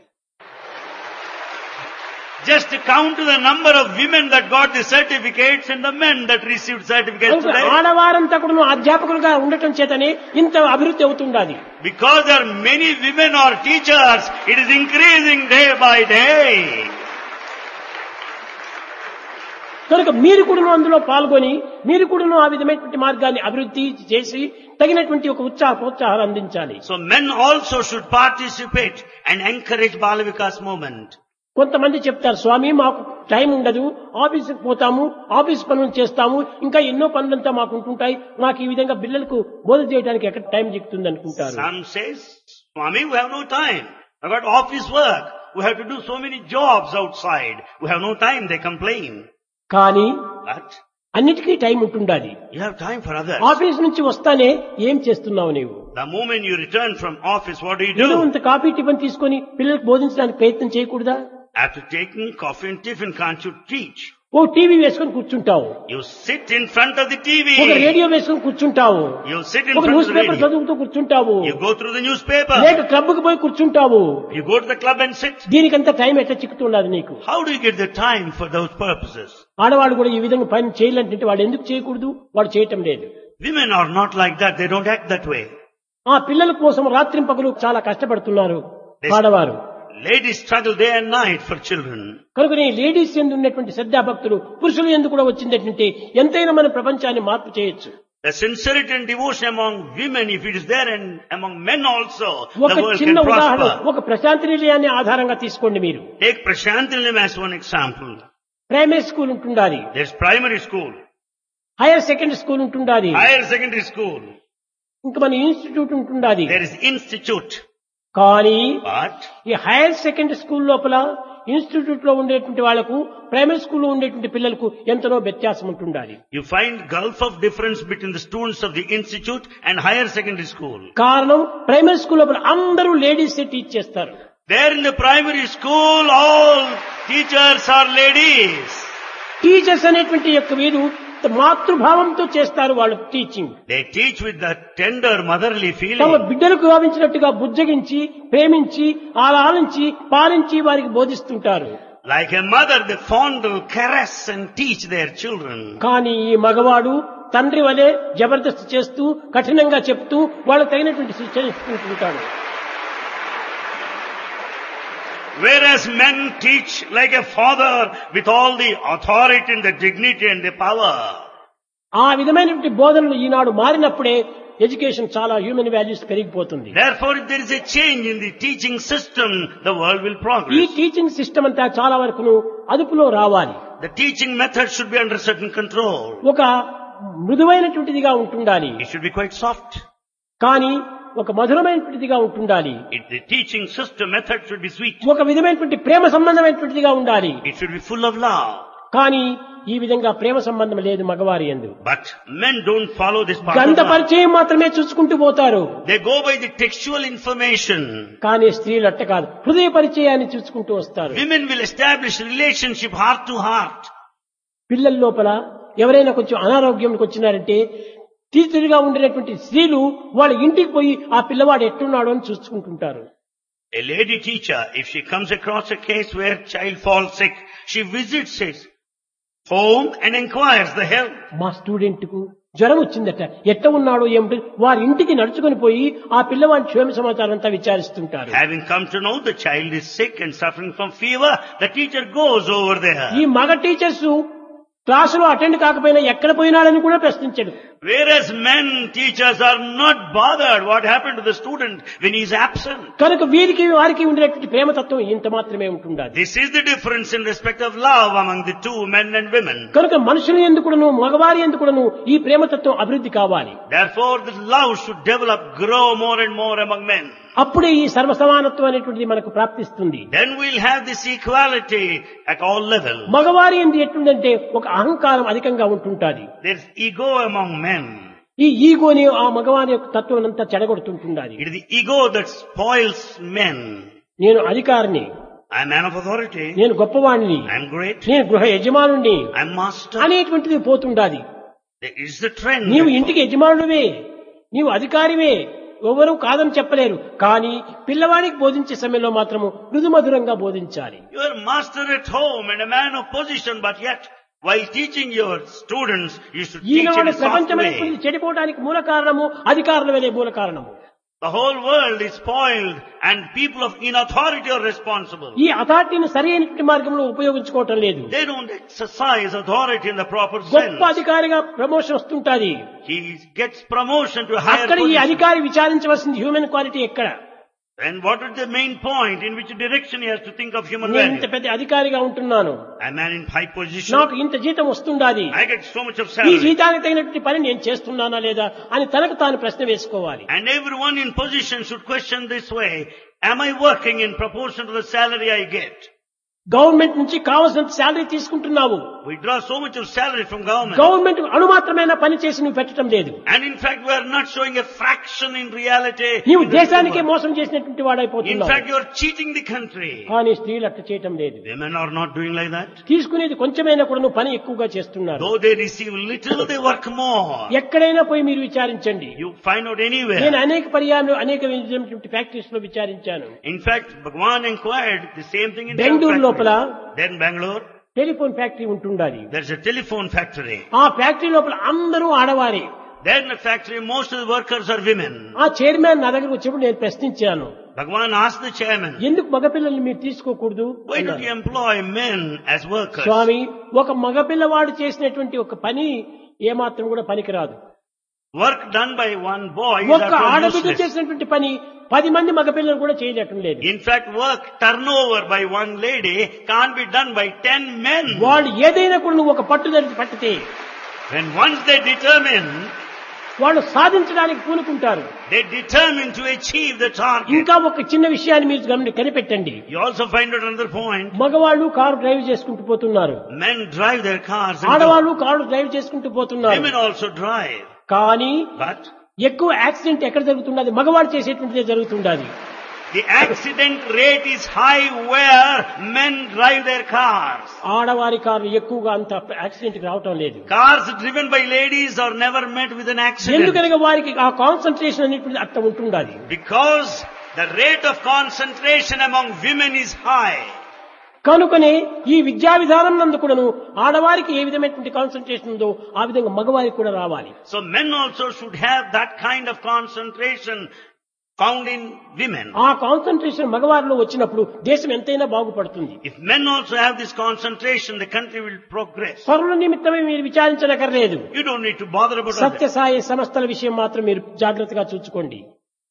Just count the number of women that got the certificates and the men that received certificates today. ఆడవారంతా కూడా అధ్యాపకులుగా ఉండటం చేతనే ఇంత అభివృద్ధి అవుతుండాలి. Because there are many women or teachers, it is increasing day by day. కనుక మీరు కూడా అందులో పాల్గొని మీరు కూడా ఆ విధమైనటువంటి మార్గాన్ని అభివృద్ధి చేసి తగినటువంటి ఒక ప్రోత్సాహాలు అందించాలి. So men also should participate and encourage Bala Vikas movement. కొంతమంది చెప్తారు, స్వామి మాకు టైం ఉండదు, ఆఫీసుకు పోతాము, ఆఫీస్ పనులు చేస్తాము, ఇంకా ఎన్నో పనులంతా మాకు ఉంటుంటాయి, మాకు ఈ విధంగా పిల్లలకు బోధ చేయడానికి ఎక్కడ టైం చిక్కుతుంది అనుకుంటారు. Some says, Swami, we have no time. I've got office work. We have to do so many jobs outside. We have no time, they complain. కానీ But అన్నిటికీ టైం ఉంటుండాలి. you have time for others. Office నుంచి వస్తానే ఏం చేస్తున్నావు నీవు? The moment you return from office, what do you ఏదో do? ఇంత కాఫీ టిఫిన్ తీసుకొని పిల్లలకు బోధించడానికి ప్రయత్నం చేయకూడదా? After taking coffee and tiffin, can't you teach? ఓ టీవీ వేసుకొని కూర్చుంటావు, You sit in front of the TV. ఒక రేడియో వేసుకొని కూర్చుంటావు, You sit in ఒక front news of the paper radio. చదువుతూ కూర్చుంటావు, You go through the newspaper. లేక క్లబ్కు పోయి కూర్చుంటావు. You go to the club and sit. దీనికంతా టైం ఎట్లా చిక్కుతున్నది నీకు? How do you get the time for those purposes? ఆడవాళ్ళు కూడా ఈ విధంగా పని చేయాలంటే వాడు ఎందుకు చేయకూడదు? వాడు చేయటం లేదు. Women are not like that. They don't act that way. ఆ పిల్లల కోసం రాత్రింపగలు చాలా కష్టపడుతున్నారు ఆడవారు. Ladies struggle day and night for children. కనుక లేడీస్ ఎందు ఉన్నటువంటి శ్రద్ధాభక్తులు పురుషులు ఎందుకు కూడా వచ్చిందంటే ఎంతైనా మన ప్రపంచాన్ని మార్పు చేయొచ్చు. The sincerity and devotion among women, if it is there, and among men also, ఒక the world చిన్న can ఉదాహరణ, prosper. ఒక ప్రశాంతి నిలయాన్ని ఆధారంగా తీసుకోండి మీరు. Take Prashant Nilayam as one example. Primary school ఉంటుండాలి, There's primary school, higher secondary school ఉంటుండాలి, higher secondary school, ఇంకా మన ఇన్స్టిట్యూట్ ఉంటుండాలి. there is institute. కానీ But ఈ హైయర్ సెకండరీ స్కూల్ లోపల ఇన్స్టిట్యూట్ లో ఉండేటువంటి వాళ్లకు ప్రైమరీ స్కూల్లో ఉండేటువంటి పిల్లలకు ఎంతనో వ్యత్యాసం ఉంటుండాలి. you find gulf of difference between the students of the institute and higher secondary school. కారణం ప్రైమరీ స్కూల్ లోపల అందరూ లేడీస్ టీచ్ చేస్తారు. There in the primary school, all teachers are ladies. Teachers అనేటువంటి యొక్క వీరు మాతృభావంతో చేస్తారు వాళ్ళు teaching. They teach with that tender motherly తమ feeling. బిడ్డలకు భావించినట్టుగా బుజ్జగించి ప్రేమించి ఆలాలించి పాలించి వారికి బోధిస్తుంటారు. Like a mother, they fondle, caress and teach their children. కానీ ఈ మగవాడు తండ్రి వలె జబర్దస్త్ చేస్తూ కఠినంగా చెప్తూ వాళ్ళకు తగినటువంటి శిక్షణ ఇస్తుంటాడు. Whereas men teach like a father with all the authority and the dignity and the power. ఆ విధమైనటువంటి బోధనలు ఈనాడు మారినప్పుడే ఎడ్యుకేషన్ చాలా హ్యూమన్ వాల్యూస్ పెరిగిపోతుంది. Therefore, if there is a change in the teaching system, the world will ఈ progress. Teaching system అంతా చాలా వరకును అదుపులో రావాలి. The teaching method should be under certain control. ఒక మృదువైనటువంటిదిగా ఉంటుండాలి, It should be quite soft. కానీ ఒక మధురమైనటువంటిదిగా ఉంటుండాలి. The teaching system method should be sweet. ఒక విధమైనటువంటి ప్రేమ సంబంధమైనటువంటిదిగా ఉండాలి. It should be full of love. కానీ ఈ విధంగా ప్రేమ సంబంధం లేదు మగవారి యందు. But men don't follow this path of గంధ love. పరిచయం మాత్రమే చూసుకుంటూ పోతారు. They go by the textual information. కానీ స్త్రీలు అట్ట కాదు, హృదయ పరిచయాన్ని చూసుకుంటూ వస్తారు. Women will establish relationship heart to heart. పిల్లల లోపల ఎవరైనా కొంచెం అనారోగ్యంకి వచ్చినారంటే టీచర్గా ఉండేటువంటి స్త్రీలు వాళ్ళ ఇంటికి పోయి ఆ పిల్లవాడు ఎట్టున్నాడు అని చూసుకుంటుంటారు. A lady teacher, if she comes across a case where child falls sick, she visits his home and inquires the health. మా స్టూడెంట్ కు జ్వరం వచ్చిందట, ఎట్ట ఉన్నాడో ఏమిటి, వారి ఇంటికి నడుచుకొని పోయి ఆ పిల్లవాడి క్షేమ సమాచారం అంతా విచారిస్తుంటారు. Having come to know the child is sick and suffering from fever, the teacher goes over there. ఈ మగ టీచర్స్ క్లాసులో అటెండ్ కాకపోయినా ఎక్కడ పోయినాడని కూడా ప్రశ్నించాడు. Whereas men, teachers are not bothered what happened to the student when he is absent. కనుక వీరికి వారికి ఉండేటువంటి ప్రేమతత్వం ఇంత మాత్రమే ఉంటుండాలి. This is the difference in respect of love among the two men and women. కనుక మనుషులు ఎందుకును మగవారి ఎందుకును ఈ ప్రేమతత్వం అభివృద్ధి కావాలి. Therefore, this love should develop, grow more and more among men. అప్పుడే ఈ సర్వసమానత్వం అనేటువంటిది మనకు ప్రాప్తిస్తుంది. Then we'll have this equality at all levels. మగవారి ఎందు ఎట్లుందంటే ఒక అహంకారం అధికంగా ఉంటుంటాది. There's ego among men. ఈ ఈగోని ఆ మగవారి యొక్క తత్వం అంతా చెడగొడుతుంటుండాలి. It is the ego that spoils men. నేను అధికారిని, I'm man of authority. నేను గొప్పవాణ్ణి, I'm great. నేను గృహ యజమానుణ్ణి I'm master. అనేటువంటిది పోతుండాది. It's the trend. నీవు ఇంటికి యజమానుడివే, నీవు అధికారివే, ఎవరూ కాదని చెప్పలేరు. కానీ పిల్లవాడికి బోధించే సమయంలో మాత్రము మృదుమధురంగా బోధించాలి. You are master at home and a man of position, but yet while teaching your students, you should teach in Eenadu a soft ప్రపంచమైనటువంటి way. చెడిపోవడానికి మూల కారణము అధికారులమే మూల కారణము. The whole world is spoiled and people of in authority are responsible. ఈ అథారిటీని సరైనటువంటి మార్గంలో ఉపయోగించుకోవటం లేదు. They don't exercise authority in the proper గొప్ప sense. అధికారిగా ప్రమోషన్ వస్తుంటాది. He gets promotion to higher అక్కడ ఈ position. అధికారి విచారించవలసింది హ్యూమన్ క్వాలిటీ ఎక్కడ? And what is the main point? In which direction he has to think of human నేను ఇంత value? పెద్ద అధికారిగా ఉంటున్నాను, I'm man in high position. నాకు ఇంత జీతం వస్తుండాది, I get so much of ఈ salary. జీతానికి తగినటువంటి పని నేను చేస్తున్నానా లేదా అని తనకు తాను ప్రశ్న వేసుకోవాలి. And everyone in position should question this way. Am I working in proportion to the salary I get? Government నుంచి కావాల్సినంత శాలరీ తీసుకుంటున్నావు, We draw so much of salary from government. Government అణుమాత్రమైన పని చేసి నువ్వు పెట్టడం లేదు. And in fact, we are not showing a fraction in reality. నీవు in the దేశానికే world. మోసం చేసినటువంటి In వాడైపోతున్నావు. fact, you are cheating the country. కానీ స్త్రీలు అట్లా చేయటం లేదు. Women are not doing like that. తీసుకునేది కొంచెమైనా కూడా నువ్వు పని ఎక్కువగా చేస్తున్నారు. Though they receive little, they work more. ఎక్కడైనా పోయి మీరు విచారించండి. You find out నేను anywhere. అనేక పర్యాలు అనేక విధమైనటువంటి ఫ్యాక్టరీస్ లో విచారించాను. In fact, Bhagwan inquired the same thing in Bengaluru their లోపల factory. Then Bangalore, telephone factory ఉంటుండాలి. there's a telephone factory. ఆ ఫ్యాక్టరీ లోపల అందరూ ఆడవారే. Then the factory, most of the workers are women. ఆ చైర్మన్ నా దగ్గరకు వచ్చినప్పుడు నేను ప్రశ్నించాను, Bhagwan asked the chairman, ఎందుకు మగపిల్లల్ని మీరు తీసుకోకూడదు why don't అన్నాను. you employ men as workers? స్వామి, ఒక మగపిల్లవాడు చేసినటువంటి ఒక పని ఏమాత్రం కూడా పనికిరాదు. Work done by one boy is ఒక్క at all ఆడబిడ్డ useless. చేసినటువంటి పని 10 మంది మగపిల్లలు కూడా చేయలేటం లేదు. In fact, work turnover by one lady can't be done by 10 men. వాళ్ళు ఏదైనా కూడా నువ్వు ఒక పట్టుదల పట్టితే When once they determine, వాళ్ళు సాధించడానికి పూనుకుంటారు. they determine to achieve the target. ఇంకా ఒక చిన్న విషయాన్ని మీరు కనిపెట్టండి. You also find out another point. మగవాళ్ళు కారు డ్రైవ్ చేసుకుంటూ పోతున్నారు, Men drive their cars and ఆడవాళ్ళు కారు డ్రైవ్ చేసుకుంటూ పోతున్నారు. women also drive. కానీ But ఎక్కువ యాక్సిడెంట్ ఎక్కడ జరుగుతున్నది? మగవాడు చేసేటువంటిదే జరుగుతుండాలి. the accident rate is high where men drive their cars. ఆడవారి కారు ఎక్కువగా అంత యాక్సిడెంట్ రావటం లేదు. Cars driven by ladies are never met with an accident. ఎందుకనగా వారికి ఆ కాన్సన్ట్రేషన్ అనేటువంటి అట్లా ఉంటుండాలి. Because the rate of concentration among women is high. కనుకనే ఈ విద్యా విధానం నందు కూడాను ఆడవారికి ఏ విధమైనటువంటి కాన్సన్ట్రేషన్ ఉందో ఆ విధంగా మగవారికి కూడా రావాలి. So men also should have that kind of concentration found in women. ఆ కాన్సన్ట్రేషన్ మగవారిలో వచ్చినప్పుడు దేశం ఎంతైనా బాగుపడుతుంది. If men also have this concentration, the country will progress. పరుల నిమిత్తమే మీరు విచారించనక్కర్లేదు. You don't need to bother about others. Sathya Sai సంస్థల విషయం మాత్రం మీరు జాగ్రత్తగా చూసుకోండి.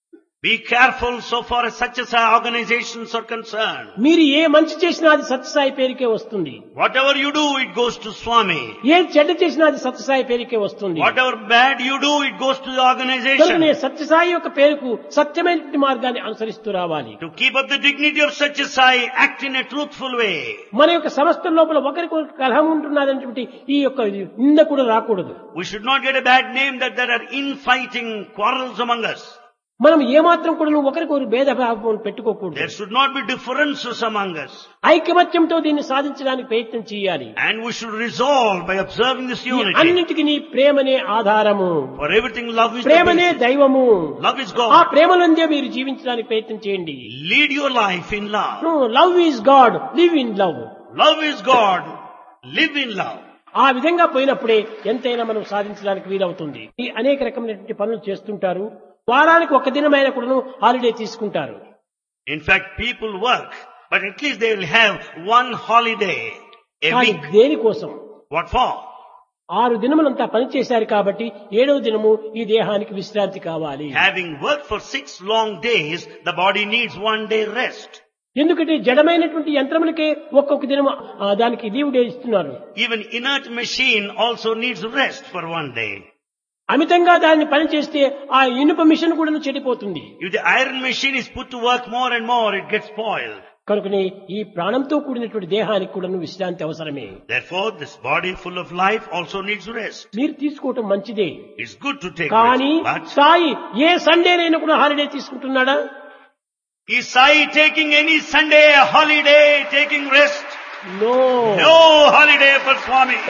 Be careful so far as Satyasai organizations are concerned. మీరు ఏ మంచి చేసినా అది సత్యసాయి పేరుకే వస్తుంది. Whatever you do, it goes to Swami. ఏ చెడ్డ చేసినా అది సత్యసాయి పేరుకే వస్తుంది. Whatever bad you do, it goes to the organization. కనుకనే సత్యసాయి యొక్క పేరుకు సత్యమైనటువంటి మార్గాన్ని అనుసరిస్తూ రావాలి. To keep up the dignity of Satyasai, act in a truthful way. మన యొక్క సంస్థ లోపల ఒకరికొకరు కలహం ఉంటున్నదనేటువంటి ఈ యొక్క నింద కూడా రాకూడదు. We should not get a bad name that there are infighting quarrels among us. మనం ఏమాత్రం కూడా ఒకరికొకరు భేదభావం పెట్టుకోకూడదు. There should not be differences among us. ఐకమత్యంతో దీన్ని సాధించడానికి ప్రయత్నం చేయాలి. And we should resolve by observing this unity. అన్నిటికీ నీ ప్రేమనే ఆధారము, For everything, love is the ప్రేమనే basis. దైవము. Love is ఆ God. ప్రేమలోనే మీరు జీవించడానికి ప్రయత్నం చేయండి. Lead your life in love. Love is God, live in love. Love is God. Live in love. ఆ విధంగా పోయినప్పుడే ఎంతైనా మనం సాధించడానికి వీలవుతుంది. ఈ అనేక రకమైనటువంటి పనులు చేస్తుంటారు. వారానికి ఒక దినమైన కూడా హాలిడే తీసుకుంటారు. In fact, people work, but at least they will have one holiday a కానీ week. దేనికోసం? What for? 6 దినములంతా పనిచేశారు కాబట్టి 7వ దినము ఈ దేహానికి విశ్రాంతి కావాలి. Having worked for 6 long days, the body needs 1 day rest. ఎందుకంటే జడమైనటువంటి యంత్రములకే ఒక్కొక్క దినము దానికి లీవ్ డే ఇస్తున్నారు. Even inert machine also needs rest for 1 day. అమితంగా దాన్ని పనిచేస్తే ఆ ఇనుప మిషన్ కూడా చెడిపోతుంది. If the iron machine is put to work more and more, it gets spoiled. కనుకనే ఈ ప్రాణంతో కూడినటువంటి దేహానికి కూడా విశ్రాంతి అవసరమే. Therefore, this body full of life also needs rest. మీరు తీసుకోవటం మంచిదే. It's good to take కానీ rest. But సాయి ఏ సండేనైనా కూడా హాలిడే తీసుకుంటున్నాడా? is Sai taking any Sunday holiday, taking rest? No. No holiday for Swami.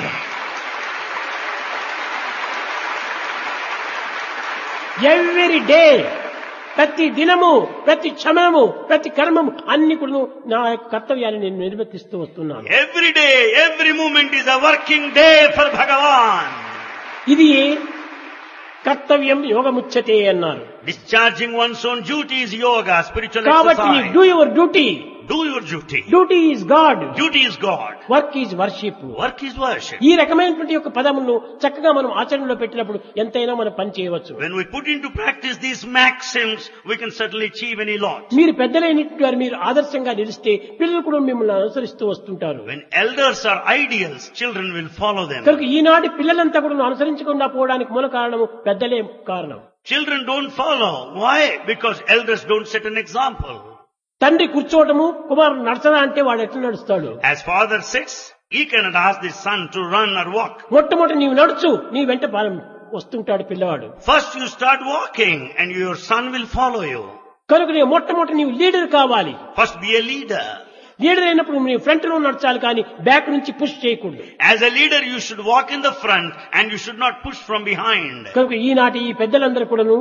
Every day, ప్రతి దినము, ప్రతి క్షణము, ప్రతి కర్మము అన్ని కూడా నా యొక్క కర్తవ్యాన్ని నేను నిర్వర్తిస్తూ వస్తున్నాను. Every day, every moment is a working day for Bhagavan. ఇది కర్తవ్యం యోగముచ్యతే అన్నారు. Discharging one's own duty is yoga, spiritual కాబట్టి exercise. Do your duty. Do your duty. Duty is God. Duty is God. Work is worship. Work is worship. ఈ రకమైనటువంటి యొక్క పదములను చక్కగా మనం ఆచరణలో పెట్టినప్పుడు ఎంతైనా మనం పని చేయవచ్చు. When we put into practice these maxims, we can certainly achieve any lot. మీరు పెద్దలైనటువంటి వారు మీరు ఆదర్శంగా నిలిస్తే పిల్లలు కూడా మిమ్మల్ని అనుసరిస్తూ వస్తుంటారు. When elders are ideals, children will follow them. కనుక ఈనాటి పిల్లలంతా కూడా అనుసరించకుండా పోవడానికి మూల కారణము పెద్దలే కారణం. Children don't follow. Why? Because elders don't set an example. తండ్రి కూర్చోవటము, కుమారుడు నడచరా అంటే వాడు ఎట్లా నడుస్తాడు? As father sits, he cannot ask the son to run or walk. మొట్టమొదటి నీవు నడుచు, నీ వెంట వస్తుంటాడు పిల్లవాడు. First you start walking and your son will follow you. కనుక నీ మొట్టమొదటి నీవు లీడర్ కావాలి. First be a leader. Leader అయినప్పుడు నీ ఫ్రంట్ లో నడచాలి కానీ బ్యాక్ నుంచి పుష్ చేయకూడదు. As a leader you should walk in the front and you should not push from behind. కనుక ఈనాటి ఈ పెద్దలందరూ కూడాను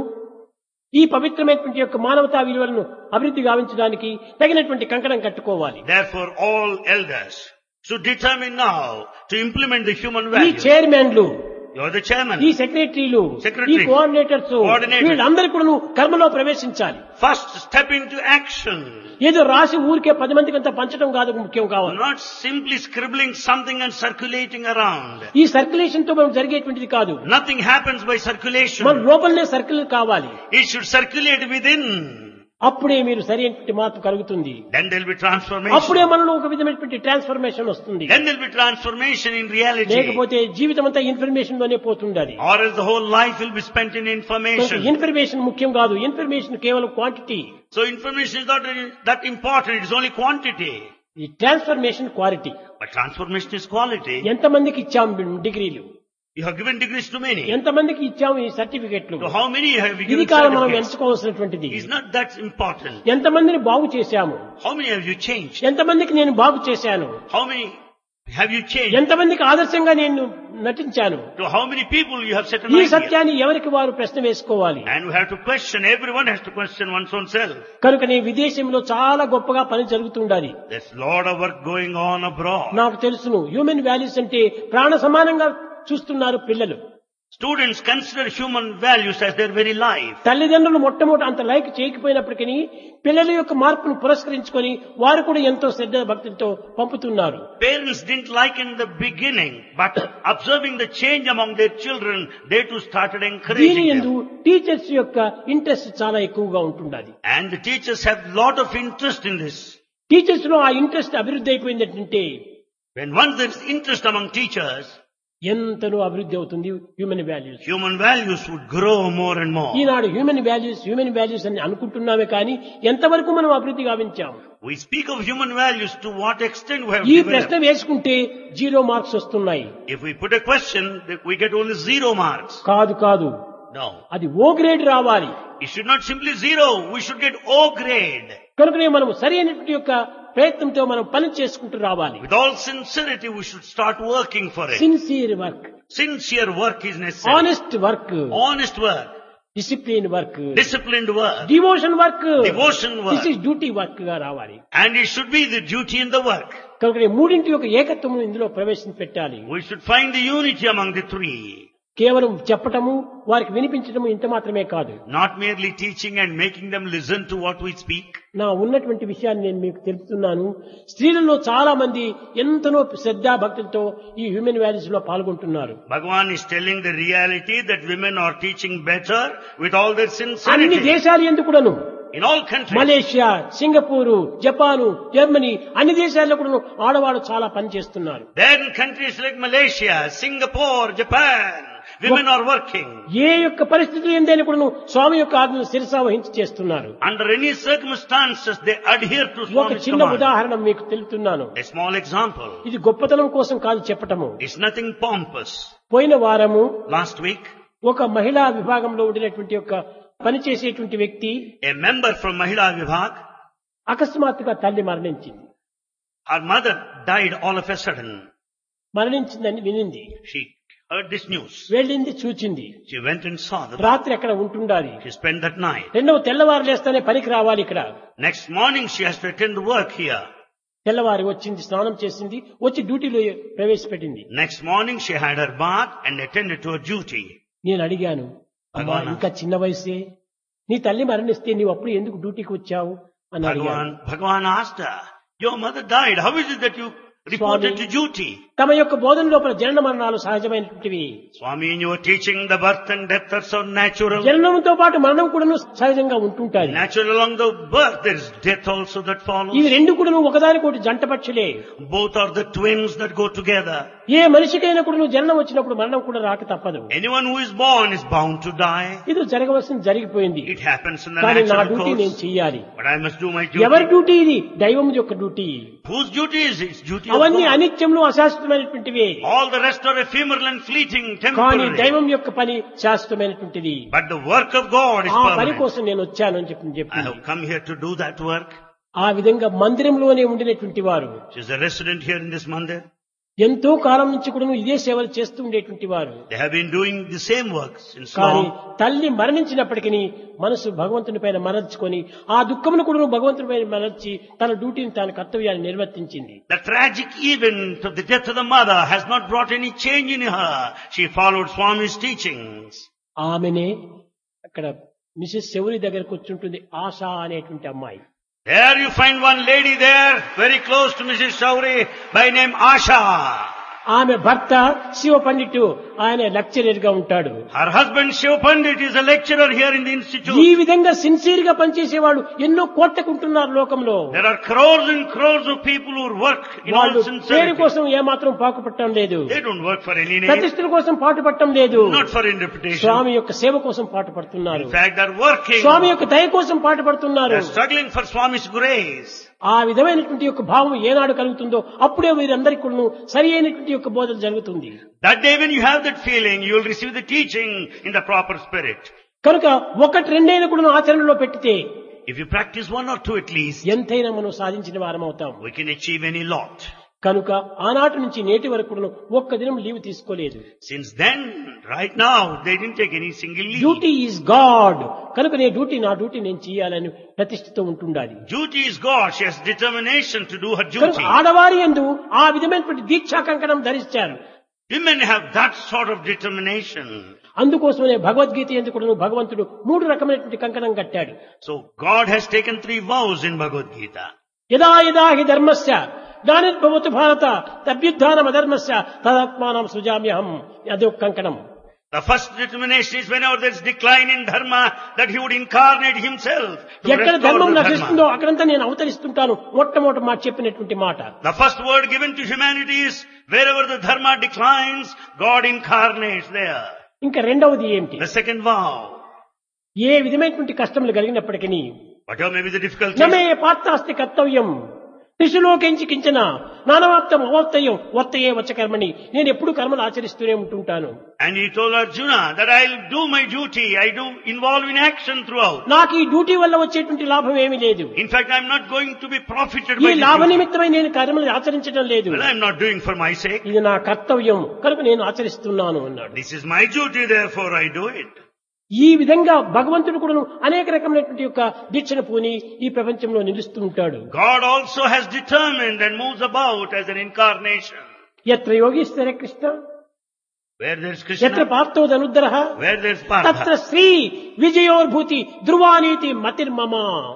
ఈ పవిత్రమైనటువంటి యొక్క మానవతా విలువలను అభివృద్ధి గావించడానికి తగినటువంటి కంకణం కట్టుకోవాలి. Therefore all elders should determine now to implement the human ఈ values. చైర్మన్లు, You are the chairman. ఈ సెక్రటరీలు, ఈ Secretary, కోఆర్డినేటర్స్ coordinators. వీళ్ళందరూ కూడా కర్మలో ప్రవేశించాలి. First step into action. ఏదో రాసి ఊరికే 10 మందికి అంతా పంచడం కాదు ముఖ్యం కావాలి. Not simply scribbling something and circulating around. ఈ సర్క్యులేషన్ తో మనం జరిగేటువంటిది కాదు. Nothing happens by circulation. మన లోపలనే సర్కిల్ కావాలి. It should circulate within. అప్పుడే మీరు సరైనటువంటి మార్పు కలుగుతుంది. Then there will be transformation. అప్పుడే మనలో ఒక విధమైనటువంటి ట్రాన్స్ఫర్మేషన్ వస్తుంది. Then there will be transformation in reality. లేకపోతే జీవితం అంతా ఇన్ఫర్మేషన్ లోనే పోతుండాలి. Or else the whole life will be spent in information. Information ముఖ్యం కాదు. ఇన్ఫర్మేషన్ కేవలం quantity. So information is not that important. It is only quantity. ఈ transformation quality. But transformation is quality. ఎంతమందికి ఇచ్చాం డిగ్రీలు? You have given degrees to many. ఎంతమందికి ఇచ్చాము ఈ సర్టిఫికెట్లు? So how many have you ఇది given కాదు మనం certificates? ఎంచుకోవాల్సినటువంటిది. It's not that important. ఎంతమందిని బాగు చేశాము? How many have you changed? ఎంతమందికి నేను బాగు చేశాను? How many have you changed? ఎంతమందికి ఆదర్శంగా నేను నటించాను? To how many people you have set an ఈ idea? సత్యాన్ని ఎవరికి వారు ప్రశ్న వేసుకోవాలి. And we have to question, everyone has to question one's own self. కనుకనే విదేశంలో చాలా గొప్పగా పని జరుగుతుండాలి. There's a lot of work going on abroad. నాకు తెలుసును. హ్యూమన్ వాల్యూస్ అంటే ప్రాణ సమానంగా చూస్తున్నారు పిల్లలు. Students consider human values as their very life. తల్లిదండ్రులు మొట్టమొదటి అంత లైక్ చేయకపోయినప్పటికీ పిల్లల యొక్క మార్పును పురస్కరించుకొని వారు కూడా ఎంతో శ్రద్ధ భక్తులతో పంపుతున్నారు. Parents didn't like in the beginning, but observing the change among their children, they too started దీని encouraging యందు them. టీచర్స్ యొక్క ఇంట్రెస్ట్ చాలా ఎక్కువగా ఉంటుండాలి. And the teachers have lot of interest in this. Teachers లో ఆ ఇంట్రెస్ట్ అభివృద్ధి అయిపోయిందంటే When once there is interest among teachers, ఎంతనో అభివృద్ధి అవుతుంది human values. human values would grow more and more. ఈనాడు హ్యూమన్ వాల్యూస్ అని అనుకుంటున్నామే కానీ ఎంతవరకు మనం అభివృద్ధి గావించాం? We speak of human values, to what extent we have ఈ developed. ప్రశ్న వేసుకుంటే 0 మార్క్స్ వస్తున్నాయి. If we put a question, we get only 0 marks. కాదు No. అది ఓ గ్రేడ్ రావాలి. It should not simply 0. We should get O grade. కనుకనే మనం సరైనటువంటి యొక్క ప్రయత్నంతో మనం పని చేసుకుంటూ రావాలి. With all sincerity, we should start working for it. Sincere work, Sincere work is necessary. Honest work, Honest work. Discipline work, Disciplined work. Devotion work, Devotion work. This is duty work గా రావాలి. And it should be the duty in the work. కనుక మూడింటి యొక్క ఏకత్వం ఇందులో ప్రవేశపెట్టాలి. We should find the unity among the three. కేవలం చెప్పటము వారికి వినిపించటము ఇంత మాత్రమే కాదు. Not merely teaching and making them listen to what we speak. నా ఉన్నటువంటి విషయాన్ని నేను మీకు తెలుపుతున్నాను. స్త్రీలలో చాలా మంది ఎంతనో శ్రద్ధా భక్తులతో ఈ హ్యూమన్ వాల్యూస్ లో పాల్గొంటున్నారు. Bhagavan is telling the reality that women are teaching better with all their అన్ని sincerity. దేశాలు ఎందుకును In all countries. Malaysia, Singapore, Japan, Germany అన్ని దేశాల్లో కూడా ఆడవాళ్ళు చాలా పని చేస్తున్నారు. Then countries like Malaysia, Singapore, Japan, women are working. ఏ యొక్క పరిస్థితులు ఏందైనా కూడా స్వామి యొక్క ఆజ్ఞను శిరసా వహించి చేస్తున్నారు. Under any circumstances, they adhere to ఒక Swami's చిన్న command. ఉదాహరణ మీకు తెలుపుతున్నాను. A small example. ఇది గొప్పతనం కోసం కాదు చెప్పటము. It's nothing pompous. పోయిన వారము Last week, ఒక మహిళా విభాగంలో ఉండినటువంటి యొక్క పనిచేసేటువంటి వ్యక్తి a member from Mahila Vibhag, అకస్మాత్తుగా తల్లి మరణించింది. her mother died all of a sudden. మరణించిందని వినింది, She heard this news. వెళ్ళింది, చూచింది. She went and saw the రాత్రి అక్కడ ఉంటుండాలి. She spent that night. రెండవ తెల్లవారు లేస్తానే పనికి రావాలి. ఇక్కడ Next morning, she has to attend the work here. తెల్లవారి వచ్చింది, స్నానం చేసింది, వచ్చి డ్యూటీలో ప్రవేశపెట్టింది. Next morning, she had her bath and attended to her duty. నేను అడిగాను, అమ్మా ఇంకా చిన్న వయసే, నీ తల్లి మరణిస్తే నీవు అప్పుడు ఎందుకు డ్యూటీకి వచ్చావు అని అడిగాను. Bhagavan asked her, your mother died. How is it that you reported to duty? తమ యొక్క బోధన లోపల జనన మరణాలు సహజమైనటువంటివి. Swami, in your teaching, the birth and death are so natural. జననంతో పాటు మరణం కూడా సహజంగా ఉంటుంటాయి. Natural along the birth, there is death also that follows. ఇవి రెండు కూడా ఒకదానికొకటి జంట పక్షులే. Both are the twins that go together. ఏ మనిషికైనా కూడా జననం వచ్చినప్పుడు మరణం కూడా రాక తప్పదు. Anyone who is born is bound to die. ఇది జరగవలసింది జరిగిపోయింది. It happens in the కానీ నా natural డ్యూటీ నేను course. చెయ్యాలి. But I must do my ఎవరి duty. డ్యూటీ ఇది? దైవం యొక్క duty. Whose duty is it? It's duty of అవన్నీ God. అనిత్యంలో అశాశ్వతమైనటువంటివి. All the rest are ephemeral and fleeting, కానీ temporary. దైవం యొక్క పని శాశ్వతమైనటువంటిది. But the work of God is ఆ పని permanent. కోసం నేను వచ్చాను అని I చెప్పింది. have come here to do that work. ఆ విధంగా మందిరంలోనే ఉండినటువంటి వారు She's a resident here in this mandir. ఎంతో కాలం నుంచి కూడా ఇదే సేవలు చేస్తూ ఉండేటువంటి వారు. They have been doing the same work since కానీ long. తల్లి మరణించినప్పటికీ మనసు భగవంతుని పైన మరల్చుకొని ఆ దుఃఖమును కూడా భగవంతుని పైన మరల్చి తన డ్యూటీని తన కర్తవ్యాన్ని నిర్వర్తించింది. The tragic event of the death of the mother has not brought any change in her. She followed Swami's teachings. ఆమెనే అక్కడ మిసెస్ శౌరి దగ్గర కూర్చుంటుంది, ఆశ అనేటువంటి అమ్మాయి. There you find one lady there, very close to Mrs. Shauri, by name Asha. ఆమె భర్త శివ పండిట్, ఆయన lecturer గా ఉంటాడు. Her husband Shiv Pandit is a lecturer here in the ఈ institute. విధంగా సిన్సియర్ గా పనిచేసేవాళ్ళు ఎన్నో కోట్లకుంటున్నారు లోకంలో. There are crores and crores of people who work in all వాళ్ళు పేరు sincerity. కోసం ఏమాత్రం పాకుపట్టడం లేదు, They don't work for any name, ప్రతిష్టల కోసం పాటుపట్టడం లేదు. not for any reputation. స్వామి యొక్క సేవ కోసం పాటుపడుతున్నారు. In fact, they're working. స్వామి యొక్క దయ కోసం పాటుపడుతున్నారు. They're struggling for Swami's grace. ఆ విధమైనటువంటి యొక్క భావం ఏనాడు కలుగుతుందో అప్పుడే వీరందరికీ కూడా సరి అయినటువంటి యొక్క బోధన జరుగుతుంది. That day when you have that feeling, you will receive the teaching in the proper spirit. కనుక ఒకటి రెండైనా కూడా ఆచరణలో పెట్టితే If you practice one or two at least, ఎంతైనా మనం సాధించిన వారం అవుతాం. we can achieve any lot. కనుక ఆనాటి నుంచి నేటి వరకు కూడా ఒక్క దినం లీవ్ తీసుకోలేదు. Since then, right now, they didn't take any single leave. Duty is God. కనుక నా డ్యూటీ నేను చేయాలని ప్రతిష్టతో ఉంటుండాలి. Duty is God. She has determination to do her కనుక duty. ఆడవారి యందు ఆ విధమైనటువంటి దీక్షా కంకణం ధరించారు. Women have that sort of determination. అందుకోసమే భగవద్గీత ఎందుకు కూడా భగవంతుడు 3 రకమైనటువంటి కంకణం కట్టాడు. So God has taken 3 vows in Bhagavad Gita. యదా యదా హి ధర్మస్య గ్లానిర్భవతు భారత తద్యుద్ధానం అధర్మస్య తదాత్మానం సృజామ్యహం. అదొక కంకణం. The first determination is whenever there is decline in dharma, that he would incarnate himself to ఎక్కడ restore ధర్మం the నశిస్తుందో dharma. అక్కడంతా నేను అవతరిస్తుంటాను. మొట్టమొదటి మాట చెప్పినటువంటి మాట. The first word given to humanity is wherever the dharma declines, God incarnates there. ఇంకా రెండవది ఏమిటి? The second vow, ఏ విధమైనటువంటి కష్టములు కలిగినప్పటికీ whatever may be the difficulties, నమే పాత్రాస్తి కర్తవ్యం త్రిశులోకించి కించన నానవాప్తం అవర్తయం వర్తయే వచ్చకర్మని. నేను ఎప్పుడు కర్మలు ఆచరిస్తూనే ఉంటుంటాను. and he told Arjuna that I'll do my duty, I do involve in action throughout. నాకు ఈ డ్యూటీ వల్ల వచ్చేటువంటి లాభం ఏమీ లేదు. In fact, I'm not going to be profited ఈ by this లాభ duty. నిమిత్తమై నేను కర్మలు ఆచరించడం లేదు. Well, I'm not doing for my sake. ఇది నా కర్తవ్యం కనుక నేను ఆచరిస్తున్నాను అన్నాడు. This is my duty, therefore I do it. ఈ విధంగా భగవంతుడు కూడా అనేక రకమైనటువంటి యొక్క దీక్షను పూని ఈ ప్రపంచంలో నిలుస్తూ ఉంటాడు. God also has determined and moves about as an incarnation. యత్ర Yogeeshwara Krishna Where there's ఎత్ర Krishna, పార్థో ధనుర్ధరః where there's తత్ర Partha, శ్రీ విజయోర్భూతి ధ్రువానీతి మతిర్మమ.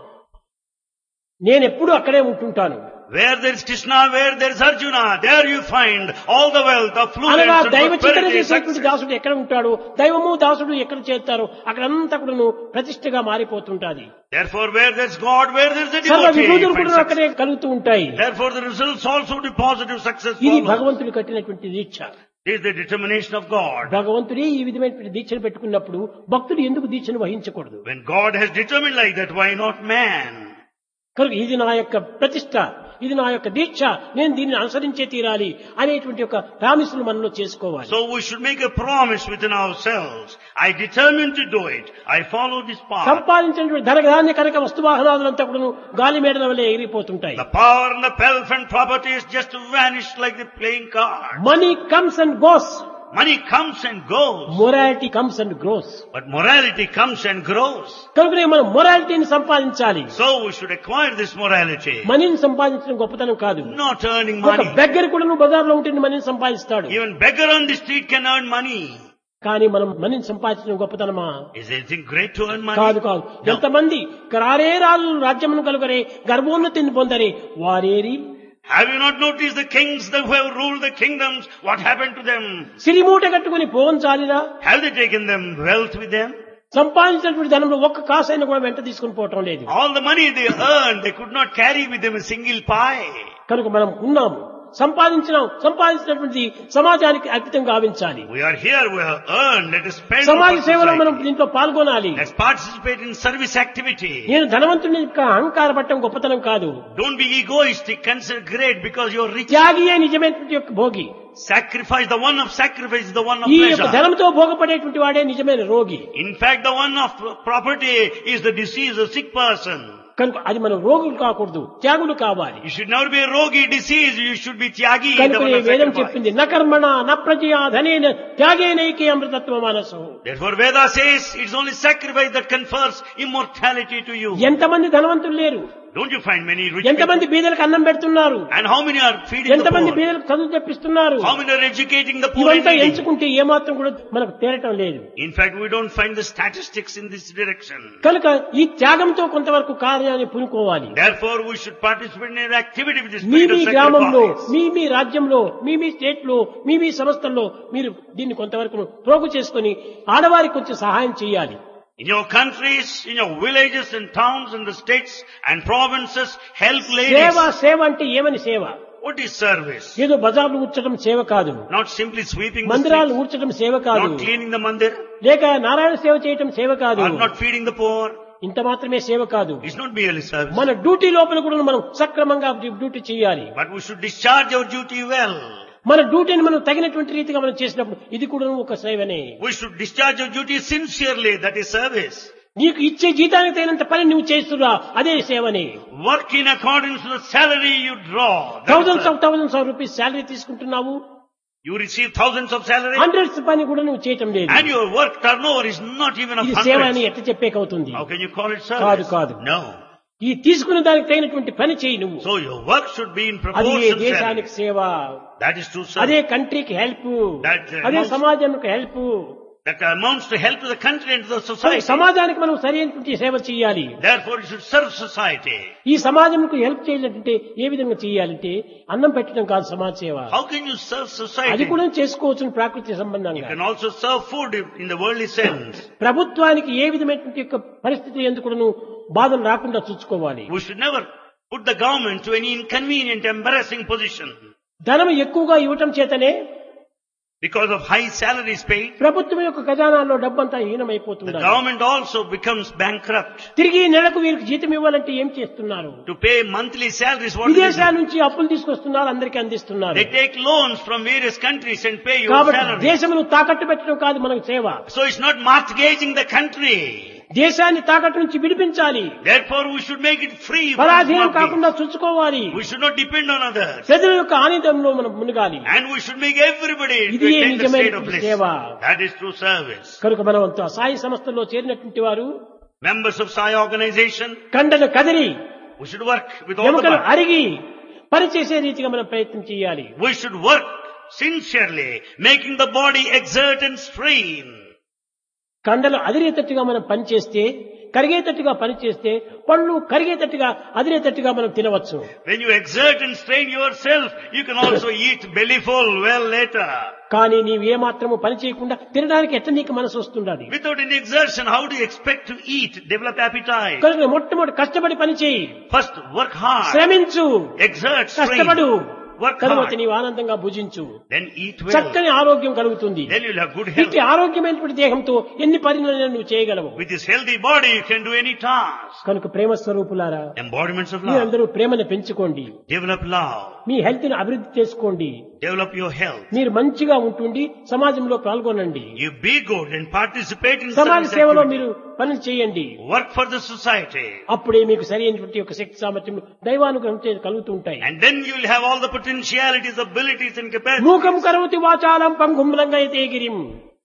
నేనెప్పుడు అక్కడే ఉంటుంటాను. where there's Krishna, where there's Arjuna, there you find all the wealth, affluence అనగా and దైవ చింతన prosperity, చేసేటువంటి success. దాసుడు ఎక్కడ ఉంటాడు, దైవము దాసుడు ఎక్కడ చేస్తారో అక్కడంతా కూడా ప్రతిష్టగా మారిపోతుంటాది. Therefore, where there's God, where there's the సర్వ devotee, విభూతులు you find కూడా success. అక్కడే కలుగుతూ ఉంటాయి. Therefore, the results also the positive success ఇది follows. భగవంతుడు కట్టినటువంటి దీక్ష. This is the determination of God. భగవంతుడే ఈ విధమైనటువంటి దీక్షను పెట్టుకున్నప్పుడు భక్తుడు ఎందుకు దీక్షను వహించకూడదు? When God has determined like that, why not man? కనుక ఇది నా యొక్క ప్రతిష్ట, ఇది నా యొక్క దీక్ష, నేను దీన్ని అనుసరించే తీరాలి అనేటువంటి ఒక ప్రామిస్ను మనలో చేసుకోవాలి. So we should make a promise within ourselves. I determine to do it. I follow this path. సంపాదించినటువంటి ధనధాన్య కనుక వస్తువాహనాదులంతా కూడా గాలి మేడల వల్లే ఎగిరిపోతుంటాయి. The power and the pelf and properties just vanish like the playing card. Money comes and goes, Money comes and goes, morality comes and grows. but morality comes and grows. కనుక మనం మొరాలిటీని సంపాదించాలి. So we should acquire this morality. మనీని సంపాదించడం గొప్పతనం కాదు. Not earning ఒక money. బెగ్గర కూడా బజార్లో ఉంటే మనీని సంపాదిస్తాడు. Even beggar on the street can earn money. కానీ మనం మనీని సంపాదించడం గొప్పతనమా? Is anything great to earn కాదు money? కాదు. No. ఎంతమంది రారే రాళ్ళు రాజ్యమును కలుగరే గర్భోన్నతిని పొందరే వారేరి. Have you not noticed the kings that who have ruled the kingdoms? What happened to them? సిరిమూట కట్టుకుని పోవంచాలిరా. Have they taken them wealth with them? సంపాదించినటువంటి ధనంలో ఒక్క కాసైనా కూడా వెంట తీసుకుని పోవటం లేదు. All the money they earned, they could not carry with them a single pie. కనుక మనం ఉన్నాము, సంపాదించినటువంటి సమాజానికి అర్పితం గావించాలి. We are here, we have earned, let us spend సమాజ for సేవలో మనం society. దీంట్లో పాల్గొనాలి. Let's participate in service activity. నేను ధనవంతుని అహంకారపడటం గొప్పతనం కాదు. Don't be egoistic, consider great because you're rich. త్యాగియే నిజమైనటువంటి యొక్క Bhogi. Sacrifice, the one of sacrifice is the one of ఈ యొక్క pleasure. ధనంతో భోగపడేటువంటి వాడే నిజమైన రోగి. In fact, the one of property is the disease, a sick person. కనుక అది మనం రోగులు కాకూడదు, త్యాగులు కావాలి. You should never be a rogi disease, you should be tyagi, the కనుక one ఈ of వేదం sacrifice. చెప్పింది న కర్మణ న ప్రజయా ధనేన త్యాగేనైకే అమృతత్వ మనసు. Therefore Veda says it's only sacrifice that confers immortality to you. ఎంతమంది ధనవంతులు లేరు, Don't you find many rich ఎంతమంది people? బీదలకు అన్నం పెడుతున్నారు, And how many are feeding the ఎంతమంది poor? బీదలకు చదువు తెప్పిస్తున్నారు. How many are educating the poor ఇవంతా and needy? ఎంచుకుంటే ఏమాత్రం కూడా మనకు తేరటం లేదు. In fact, we don't find the statistics in this direction. కనుక ఈ త్యాగంతో కొంతవరకు కార్యాన్ని పూనుకోవాలి. Therefore, we should participate in an activity with the me spirit me of గ్రామంలో, sacrifice. మీ రాజ్యంలో, మీ స్టేట్ లో, మీ సంస్థల్లో మీరు దీన్ని కొంతవరకు ప్రోగు చేసుకొని ఆడవారికి కొంచెం సహాయం చేయాలి. In your countries, in your villages and towns and the states and provinces, help ladies. సేవ అంటే ఏమని సేవ? What is service? ఏదో బజార్లు ఊడ్చడం సేవ కాదు, Not simply sweeping the మందిరాలు streets, ఊడ్చడం సేవ కాదు, not cleaning the mandir, లేక నారాయణ సేవ చేయటం సేవ కాదు, or not feeding the poor. ఇంత మాత్రమే సేవ కాదు. It's not merely service. మన డ్యూటీ లోపల కూడా మనం సక్రమంగా డ్యూటీ చేయాలి. But we should discharge our duty well. మన డ్యూటీని మనం తగినటువంటి రీతిగా మనం చేసినప్పుడు ఇది కూడా ఒక సేవనే. We should discharge our duty sincerely. That is service. నీకు ఇచ్చే జీతానికి తగినంత పని నువ్వు చేస్తున్నా అదే సేవనే. Work in accordance to the salary you draw. That is thousands service. Of rupees salary తీసుకుంటున్నావు, You receive thousands of salary hundreds పని కూడా నువ్వు చేయటం లేదు. and your work turnover is not even of ఇది సేవ అని hundreds. ఎట్లా చెప్పేకవుతుంది? How can you call it కాదు service? కాదు. No. ఈ తీసుకున్న దానికి తగినటువంటి పని చేయి నువ్వు. So your work should be in అది proportion to దేశానికి salary. సేవ, That is true అదే service. కంట్రీకి హెల్ప్, That అదే amounts- సమాజానికి help. That amounts to help to the country and to the society. సమాజానికి మనం సరైనటువంటి సేవ చేయాలి. Therefore you should serve society. ఈ సమాజంకు హెల్ప్ చేయాలంటే ఏ విధంగా చేయాలంటే అన్నం పెట్టడం కాదు సమాజ సేవ. How can you serve అది society? కూడా చేసుకోవచ్చు ప్రాకృతిక You సంబంధంగా. can also serve food in the worldly sense. ప్రభుత్వానికి ఏ విధమైనటువంటి యొక్క పరిస్థితి ఎందుకు బాధలు రాకుండా చూసుకోవాలి. We should never put the government to any inconvenient, embarrassing position. ధనం ఎక్కువగా ఇవ్వటం చేతనే Because of high salaries paid, ప్రభుత్వం యొక్క ఖజానాలో డబ్బంతా the హీనమైపోతుంది. government also becomes bankrupt. తిరిగి నెలకు వీరికి జీతం ఇవ్వాలంటే ఏం చేస్తున్నారు? To pay monthly salaries, what do they విదేశాల do? నుంచి అప్పులు తీసుకొస్తున్నారు, అందరికీ అందిస్తున్నారు. They take loans from various countries and pay your కాబట్టి salary. దేశమును తాకట్టు పెట్టడం కాదు మనకు సేవ. So it's not mortgaging the country. దేశాన్ని తాకట్టు నుంచి విడిపించాలి. Therefore we should make it free from పరాధీనం mortgage. కాకుండా చూసుకోవాలి. We should not depend on others. ప్రజల యొక్క ఆనందంలో మనం మునగాలి. And we should make everybody to ఇది attain the నిజమైన state of bliss. సేవ. That is true service. కనుక మనం అంతా సాయి సంస్థల్లో చేరినటువంటి వారు Members of Sai organization, కండలు Kadiri we should work with all the ఎముకలు parts. అరిగి పనిచేసే రీతిగా మనం ప్రయత్నం చేయాలి. We should work sincerely, making the body exert and strain. కండలు అదిరేటట్టుగా మనం పనిచేస్తే, కరిగేటట్టుగా పనిచేస్తే పళ్ళు కరిగేటట్టుగా అదిరేటట్టుగా మనం తినవచ్చు. When you exert and strain yourself, you can also eat bellyful well later. కానీ నీవు ఏమాత్రము పని చేయకుండా తినడానికి ఎట్లా నీకు మనసు వస్తుండాలి? Without any exertion, how do you expect to eat, develop appetite? కనుక మొట్టమొదటి కష్టపడి పని చేయి, First, work hard, శ్రమించు, exert, strain, కష్టపడు, work తర్వాత hard, నీవు ఆనందంగా భుజించు. then eat well. చక్కని ఆరోగ్యం కలుగుతుంది. Then you'll have good health. ఇట్టి ఆరోగ్యమైనటువంటి దేహంతో ఎన్ని పనులను నువ్వు చేయగలవు. With this healthy body, you can do any task. కనుక ప్రేమ స్వరూపులారా, Embodiments of love. మీరందరూ ప్రేమను పెంచుకోండి, Develop love. మీ హెల్త్ ని అభివృద్ధి చేసుకోండి, Develop your health. మీరు మంచిగా ఉంటుండి సమాజంలో పాల్గొనండి, You be good and participate in సమాజ service సేవలో activity. మీరు పనులు చేయండి. Work for the society. అప్పుడే మీకు సరైనటువంటి ఒక శక్తి సామర్థ్యం దైవానుగ్రహం చే కలుగుతూ ఉంటాయి. And then you will have all the potentialities, abilities and capacities. మూకం కరోతి వాచాలం పంగుంలంగా అయితే గిరిం.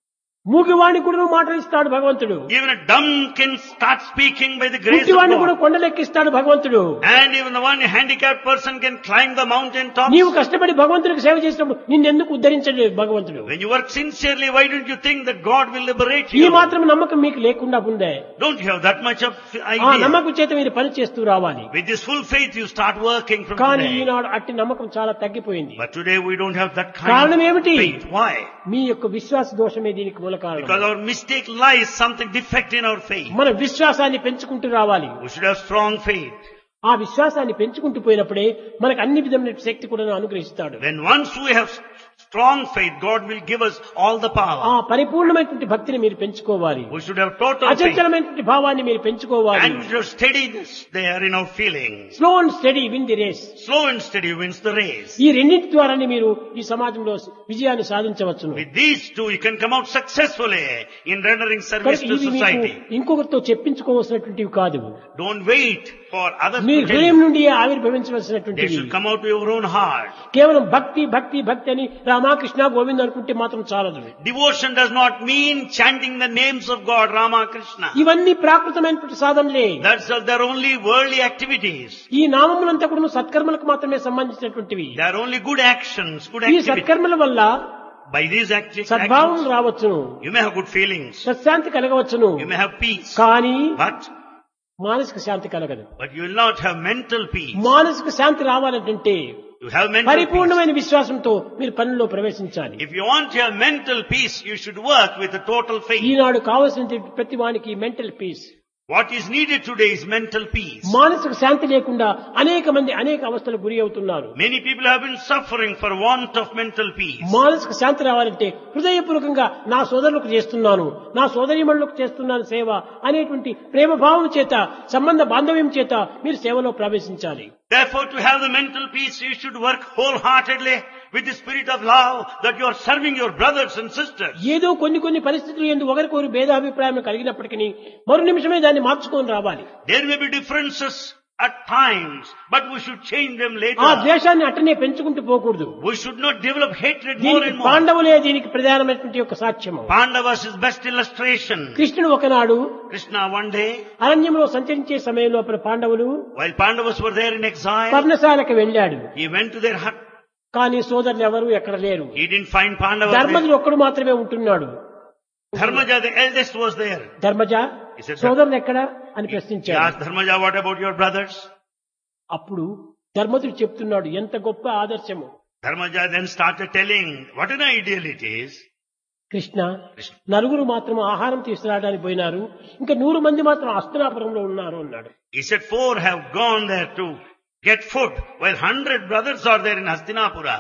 మూగివాణి కూడా మాటలు ఇస్తాడు భగవంతుడు. Even a dumb can start speaking by the grace of గుడ్డివాణ్ణి కూడా God. కొండలెక్కిస్తాడు భగవంతుడు. And even the one handicapped person can climb the mountain top. నీవు కష్టపడి భగవంతుడికి సేవ చేసినప్పుడు నిన్నెందుకు ఉద్ధరించలేదు భగవంతుడు? When you work sincerely, why don't you think that God will liberate ఈ you? మాత్రం నమ్మకం మీకు లేకుండా ఉందే. Don't you have that much of ఆ idea? నమ్మకం చేత మీరు పని చేస్తూ రావాలి. With this full faith, you start working from కానీ today. ఈనాడు అట్టి నమ్మకం చాలా తగ్గిపోయింది. But today we don't have that కారణం kind of ఏమిటి? faith. Why? మీ యొక్క విశ్వాస దోషమే దీనికి మూల Because కారణం. our mistake lies something defect in our faith. మన విశ్వాసాన్ని పెంచుకుంటూ రావాలి. We should have strong faith. ఆ విశ్వాసాన్ని పెంచుకుంటూ పోయినప్పుడే మనకు అన్ని విధమైన శక్తి కూడా అనుగ్రహిస్తాడు. When once we have strong faith, God will give us all the ఆ power. పరిపూర్ణమైనటువంటి భక్తిని మీరు పెంచుకోవాలి. We should have total faith. అచంచలమైనటువంటి భావాన్ని మీరు పెంచుకోవాలి. And we should have steadiness there in our feelings. Slow and steady win the race. Slow and steady wins the race. ఈ రెండింటి ద్వారానే మీరు ఈ సమాజంలో విజయాన్ని సాధించవచ్చును. With these two, you can come out successfully in rendering service కనుక to ఇవి మీకు society. ఇంకొకరితో చెప్పించుకోవాల్సినటువంటివి కాదు. Don't wait for others me to tell హృదయం you. నుండి They ఆవిర్భవించవలసినటువంటివి. should come out of your own heart. కేవలం భక్తి భక్తి భక్తి అని రామకృష్ణ గోవింద్ అనుకుంటే మాత్రం చాలదు. Devotion does not mean chanting the names of God, Rama, Krishna. ఇవన్నీ ప్రాకృతమైనటువంటి సాధనలే. They're only worldly activities. ఈ నామములంతా కూడా సత్కర్మలకు మాత్రమే సంబంధించినటువంటివి. They're only good actions, good ఈ activities. సత్కర్మల వల్ల By these సద్భావం actions, రావచ్చును, you may have good feelings. సత్శాంతి కలగవచ్చును. You may have peace. కానీ But మానసిక శాంతి కలగదు. you will not have mental peace. మానసిక శాంతి రావాలంటే You have mental peace. పరిపూర్ణమైన విశ్వాసంతో మీరు పనిలో ప్రవేశించాలి. If you want to have mental peace, you should work with a total faith. ఈనాడు కావలసిన ప్రతి వానికి mental peace. What is needed today is mental peace. మానసిక శాంతి లేకుండా అనేక మంది అనేక అవస్థలకు గురి అవుతున్నారు. Many people have been suffering for want of mental peace. మానసిక శాంతి రావాలంటే హృదయపూర్వకంగా నా సోదరులకు చేస్తున్నాను, నా సోదరీమణులకు చేస్తున్నాను సేవ అనేటువంటి ప్రేమ భావం చేత, సంబంధ బాంధవ్యం చేత మీరు సేవలో ప్రవేశించాలి. Therefore, to have the mental peace, you should work wholeheartedly with the spirit of love that you are serving your brothers and sisters. ఏదో కొన్ని పరిస్థితులు ఎందు ఒకరికొకరు భేదాభిప్రాయం కలిగినప్పటికీ మరు నిమిషమే దాన్ని మార్చుకొని రావాలి. There may be differences at times, but we should change them ఆ later. ద్వేషాన్ని అట్టనే పెంచుకుంటూ పోకూడదు. We should not develop hatred more దీనికి and more. పాండవులే దీనికి ప్రధానమైనటువంటి ఒక సాక్ష్యము. Pandavas is best illustration. కృష్ణుడు ఒకనాడు Krishna one day, అరణ్యంలో సంచరించే సమయంలో పాండవులు while Pandavas were there in exile, పర్ణశాలకు వెళ్ళాడు. he went to their hut. కానీ సోదరులు ఎవరు ఎక్కడ లేరు. He didn't find Pandavas there. ధర్మజుడు ఒక్కడు మాత్రమే ఉంటున్నాడు. Dharmaja, the eldest, was there. Dharmaja He said, సోదరులు ఎక్కడ అని He ప్రశ్నించాడు. asked Dharmaja, what about your brothers? అప్పుడు ధర్మజుడు చెప్తున్నాడు, ఎంత గొప్ప ఆదర్శము. Dharmaja then started telling what an ideal it is. Krishna, నలుగురు మాత్రం ఆహారం తీసుకురావడానికి పోయినారు, ఇంకా 100 మంది మాత్రం హస్తినాపురంలో ఉన్నారు అన్నాడు. He said 4 have gone there to get food, while 100 brothers are there in Hastinapura.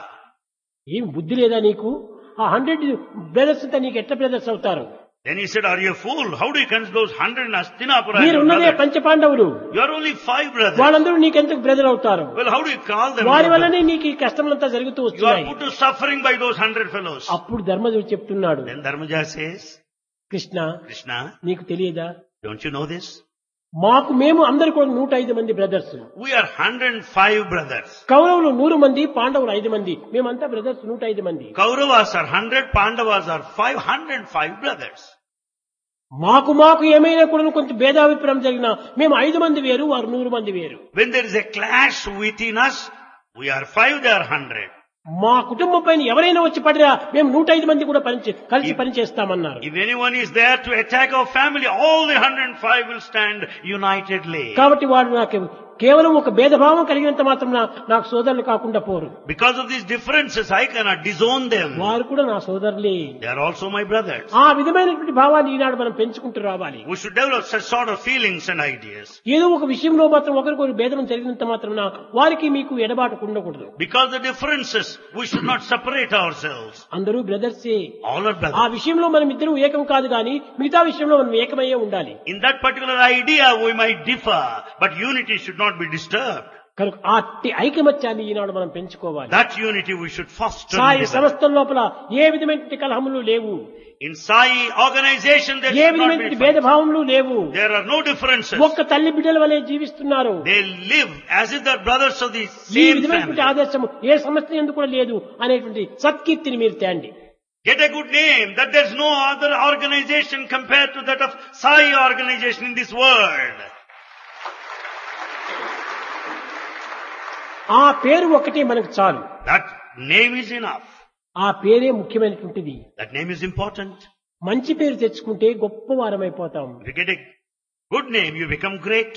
ఏం బుద్ధి లేదా నీకు? ఆ 100 బ్రదర్స్ అంతా నీకు ఎట్లా బ్రదర్స్ అవుతారు? Then he said, are you a fool? How do you consider those 100 in Hastinapura? మీరు your ఉన్నదే brothers? పంచపాండవులు, You are only 5 brothers. వాళ్ళందరూ నీకెందుకు బ్రదర్ అవుతారు? Well, how do you call them? వారి your వల్లనే నీకు ఈ కష్టములంతా జరుగుతూ brothers? You are వస్తున్నాయి. put to suffering by those 100 fellows. అప్పుడు ధర్మజుడు చెప్తున్నాడు, Then Dharmaja says, Krishna Krishna, నీకు తెలియదా, don't you know this? మేము అందరు కూడా 105 మంది బ్రదర్స్. We are 105 brothers. కౌరవులు 100 మంది, పాండవులు 5 మంది, మేమంతా బ్రదర్స్ 105 మంది. Kauravas are 100, Pandavas are 505 brothers. మాకు ఏమైనా కూడా కొంచెం భేదాభిప్రాయం జరిగినా మేము 5 మంది వేరు, వారు 100 మంది వేరు. When there is a clash within us, we are 5, they are 100. మా కుటుంబం పైన ఎవరైనా వచ్చి పడినా మేము 105 మంది కూడా కలిసి పనిచేస్తామన్నారు. If anyone is there to attack our family, all the 105 will stand unitedly. కాబట్టి వాడు నాకు కేవలం ఒక భేదభావం కలిగినంత మాత్రం నాకు సోదరులు కాకుండా పోరు. Because of these differences, I cannot disown them. వారు కూడా నా సోదరులే. They are also my brothers. ఆ విధమైనటువంటి భావాన్ని ఈనాడు మనం పెంచుకుంటూ రావాలి. We should develop such sort of feelings and ideas. ఏదో ఒక విషయంలో మాత్రం ఒకరికొకరు భేదం జరిగినంత మాత్రం వారికి మీకు ఎడబాటు ఉండకూడదు. Because the differences, we should not separate ourselves. అందరూ బ్రదర్సే. All are ఆ brothers. విషయంలో మనం ఇద్దరు ఏకం కాదు కానీ మిగతా విషయంలో మనం ఏకమయ్యే ఉండాలి. In that particular idea, we might differ, but unity should not be disturbed. కనుక ఆ ఐకమత్యాన్ని ఈనాడు మనం పెంచుకోవాలి. That unity we should foster. Sai సంస్థల లోపల ఏ విధమైన కలహములు లేవు. In Sai organization, there A should not విధమైన be fights. భేదభావములు లేవు. There are no differences. ఒక్క తల్లి బిడ్డల వలె జీవిస్తున్నారు. They live as if they're brothers of the ఈ same విధమైనటువంటి family. ఆదర్శము ఏ సమస్య ఎందుకు కూడా లేదు అనేటువంటి సత్కీర్తిని మీరు తేండి. Get a good name that there's no other organization compared to that of Sai organization in this world. ఆ పేరు ఒకటి మనకు చాలు. That name is enough. ఆ పేరే ముఖ్యమైనటువంటిది. That name is important. మంచి పేరు తెచ్చుకుంటే గొప్ప వారమైపోతాం. If you get a good name, you become great.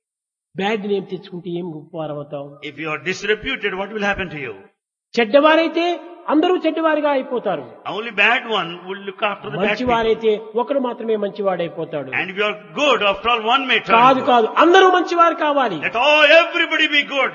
Bad name తెచ్చుకుంటే ఏం గొప్ప వారమవుతాం. If you are disreputed, what will happen to you? చెడ్డవారైతే అందరూ చెడ్డవారిగా అయిపోతారు. Only bad one will look after the bad people. మంచివారైతే ఒకడు మాత్రమే మంచివాడైపోతాడు. And if you are good, after all, one may turn కాదు good. కాదు అందరూ మంచివారు కావాలి. Let everybody be good.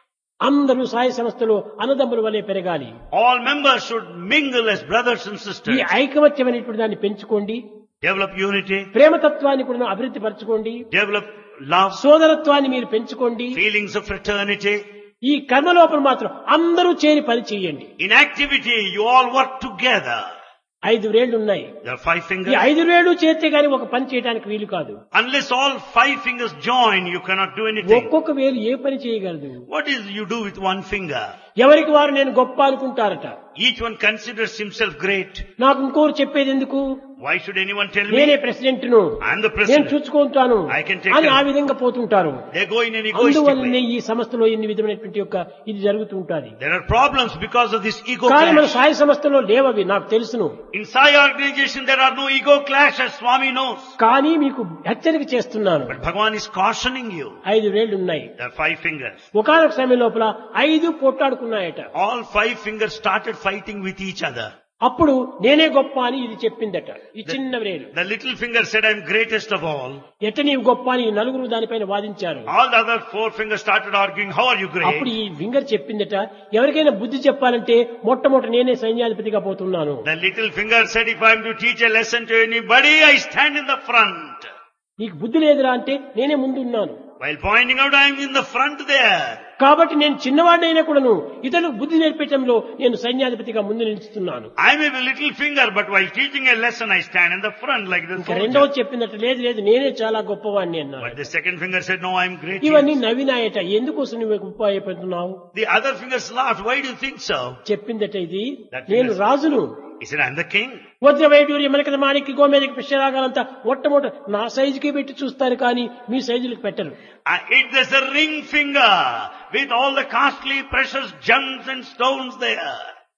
అందరూ సాయి సంస్థలో అన్నదమ్ముల వలె పెరగాలి. All members should mingle as brothers and ఈ sisters. ఐకమత్యమైనటువంటి దాన్ని పెంచుకోండి. Develop unity. ప్రేమతత్వాన్ని కూడా అభివృద్ధి పరచుకోండి. Develop love. సోదరత్వాన్ని మీరు పెంచుకోండి. Feelings of fraternity. ఈ కర్మ లోపల మాత్రం అందరూ చేరి పని చేయండి. In activity, you all work together. 5 వేళ్లు ఉన్నాయి. There are 5 ఈ fingers. 5 వేళ్లు చేస్తే గాని ఒక పని చేయడానికి వీలు కాదు. Unless all 5 fingers join, you cannot do anything. ఒక్కొక్క వేలు ఏ పని చేయగలదు. What is you do with one finger? ఎవరికి వారు నేను గొప్ప అనుకుంటారట. Each one considers himself great. నాకు ఇంకోరు చెప్పేది ఎందుకు. Why should anyone tell నేనే me? ప్రెసిడెంట్ ను, I am the నేను president. చూసుకుంటాను I can take అని care. ఆ విధంగా పోతుంటారు. They go in an egoistic అందువల్లనే way. ఈ సంస్థలో ఇన్ని విధమైనటువంటి యొక్క ఇది జరుగుతూ ఉంటుంది. There are problems because of this ego కానీ మన clash. సాయి సంస్థలో లేవవి నాకు తెలుసును. In Sai organization, there are no ego clashes, Swami knows. కానీ మీకు హెచ్చరిక చేస్తున్నాను. But Bhagavan is cautioning you. 5 వేళ్లు ఉన్నాయి. There are 5 fingers. ఒకనొక సమయం లోపల 5 పోట్లాడుకున్నాయట. All 5 fingers started fighting with each other. అప్పుడు నేనే గొప్ప అని ఇది చెప్పిందట. ఈ చిన్న వేలు The little finger said, I am greatest of all. ఎట్ట నీవు గొప్ప అని ఈ నలుగురు దానిపైన వాదించారు. All the other 4 fingers started arguing, how are you అప్పుడు great? ఈ ఫింగర్ చెప్పిందట, ఎవరికైనా బుద్ధి చెప్పాలంటే మొట్టమొదటి నేనే సైన్యాధిపతిగా పోతున్నాను. The little finger said, if I am to teach a lesson to anybody, I stand in the front. నీకు బుద్ధి లేదురా అంటే నేనే ముందు ఉన్నాను. While pointing out, I am in the front there. కాబట్టి నేను చిన్నవాడినైనా కూడాను ఇతరులకు బుద్ధి నేర్పించడంలో నేను సైన్యాధిపతిగా ముందు నిలుస్తున్నాను. I may be little finger, but while teaching a lesson, I stand in the front like the ఇంకా రెండవది soldier. చెప్పిందట, లేదు లేదు నేనే చాలా గొప్పవాడిని అన్నాడు. But the second finger said, no, I am great. ఇవన్నీ నవ్వినాయట. ఎందుకోసం నువ్వు గొప్ప అయిపోతున్నావు. The other fingers laughed. Why do you think so? చెప్పిందట, ఇది That నేను fingers- రాజును. He said, I am the king. వజ్ర వైడూర్య మనకి మాణిక్య గోమేదకి పుష్యరాగాలంతా మొట్టమొదట నా సైజుకి పెట్టి చూస్తారు కానీ మీ సైజులకు పెట్టరు. There's a ring finger with all the costly precious gems and stones there.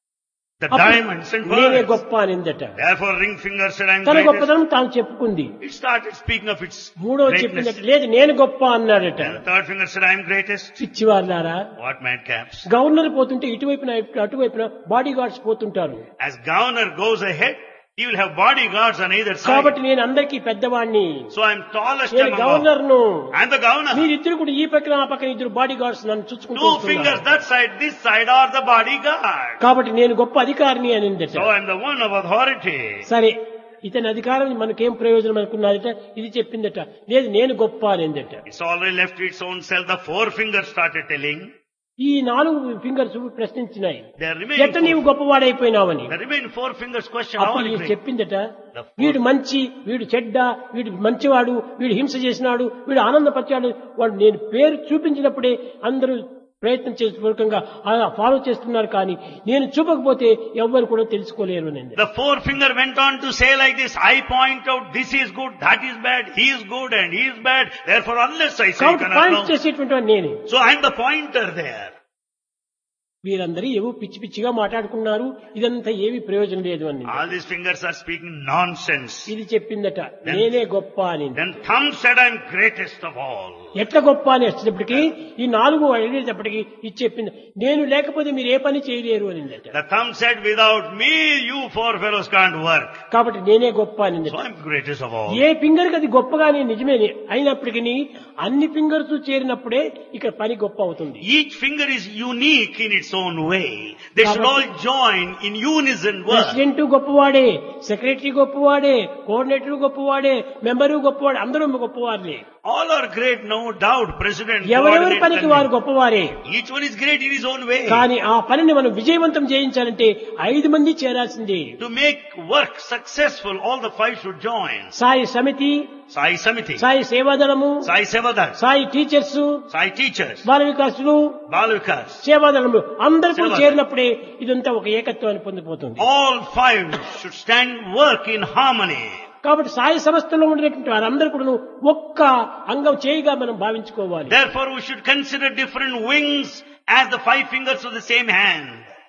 The diamonds and నేనే pearls. గొప్ప అనిందట. Therefore ring finger said, I am తన greatest. గొప్పతనం తాను చెప్పుకుంది. It started speaking of its మూడో greatness. చెప్పిందట, లేదు నేను గొప్ప అన్నాడట. And the third finger said, I am greatest. పిచ్చివాళ్ళారా, What madcaps? గవర్నర్ పోతుంటే ఇటువైపున అటువైపున బాడీ గార్డ్స్ పోతుంటారు. As governor goes ahead, he will have bodyguards on either side. కాబట్టి నేను అందరికీ పెద్దవాడిని, So I am tallest నేను among all. గవర్నర్ ను. I am the governor. మీరిద్దరు కూడా ఈ పక్కన ఆ పక్కన ఇద్దరు బాడీ గార్డ్స్ నన్ను చూసుకుంటూ 2 fingers వస్తున్నారు. that side, this side are the bodyguards. కాబట్టి నేను గొప్ప అధికారిని అనిందట. So I am the one of authority. సరే, ఇతని అధికారం మనకేం ప్రయోజనం అనుకున్నాదట. ఇది చెప్పిందట, లేదు నేను గొప్ప అనిందట. It's already left to its own self. The 4 fingers started telling. ఈ 4 ఫింగర్స్ ప్రశ్నించినాయి, There remain ఎట్ట నీవు గొప్పవాడైపోయినావని. There remain 4 fingers question. How అప్పుడు are you ఇది great? చెప్పిందట, The వీడు మంచి, వీడు చెడ్డ, వీడు మంచివాడు, వీడు హింస చేసినాడు, వీడు ఆనందపరిచాడు, వాడు నేను పేరు చూపించినప్పుడే అందరూ ప్రయత్నం చేసే పూర్వకంగా ఫాలో చేస్తున్నారు, కానీ నేను చూపకపోతే ఎవ్వరు కూడా తెలుసుకోలేరు అనేది. The 4 finger went on to say like this, I point out this is good, that is bad, he is good and he is bad. Therefore unless I say you కాబట్టి cannot పాయింట్ know. చేసేటువంటి వాడు నేనే. So I am the pointer there. వీరందరూ ఏవో పిచ్చి పిచ్చిగా మాట్లాడుకున్నారు, ఇదంతా ఏమీ ప్రయోజనం లేదు అని. All these fingers are speaking nonsense. ఇది చెప్పిందట, నేనే గొప్ప అని. Then thumb said, I am greatest of all. ఎట్లా గొప్ప అని వచ్చేటప్పటికి ఈ 4 అడిగేటప్పటికి ఇది చెప్పింది, నేను లేకపోతే మీరు ఏ పని చేయలేరు అనిందట. The thumb said, without me, you four fellows can't work. కాబట్టి నేనే గొప్ప అనిందట. So I am greatest of all. ఏ ఫింగర్ కి అది గొప్పగానే నిజమే అయినప్పటికీ అన్ని ఫింగర్స్ చేరినప్పుడే ఇక్కడ పని గొప్ప అవుతుంది. Each finger is unique in its own way. They should all join in unison work. President గొప్పవాడే, సెక్రటరీ గొప్పవాడే, కోఆర్డినేటర్ గొప్పవాడే, మెంబరు గొప్పవాడే, అందరూ గొప్పవారులే. All are great, no doubt. President, ఎవరెవరి పనికి వారు గొప్పవారే. each one is great in his own way. కానీ ఆ పనిని మనం విజయవంతం చేయించాలంటే 5 మంది చేరాల్సిందే. To make work successful, all the 5 should join. Sai Samiti, Sai Samiti, Sai సేవాదళము, Sai Sevadal, Sai teachers, Sai teachers, బాల వికాసులు, Balavikas. సేవాదళము అందరూ కూడా సేవాదళం. చేరినప్పుడే ఇదంతా ఒక ఏకత్వాన్ని పొందిపోతుంది. All 5 should stand work in harmony. కాబట్టి సాయి సంస్థలో ఉండేటువంటి వారందరూ కూడా ఒక్క అంగం చేయిగా మనం భావించుకోవాలి. Therefore, we should consider different wings as the 5 fingers of the same hand.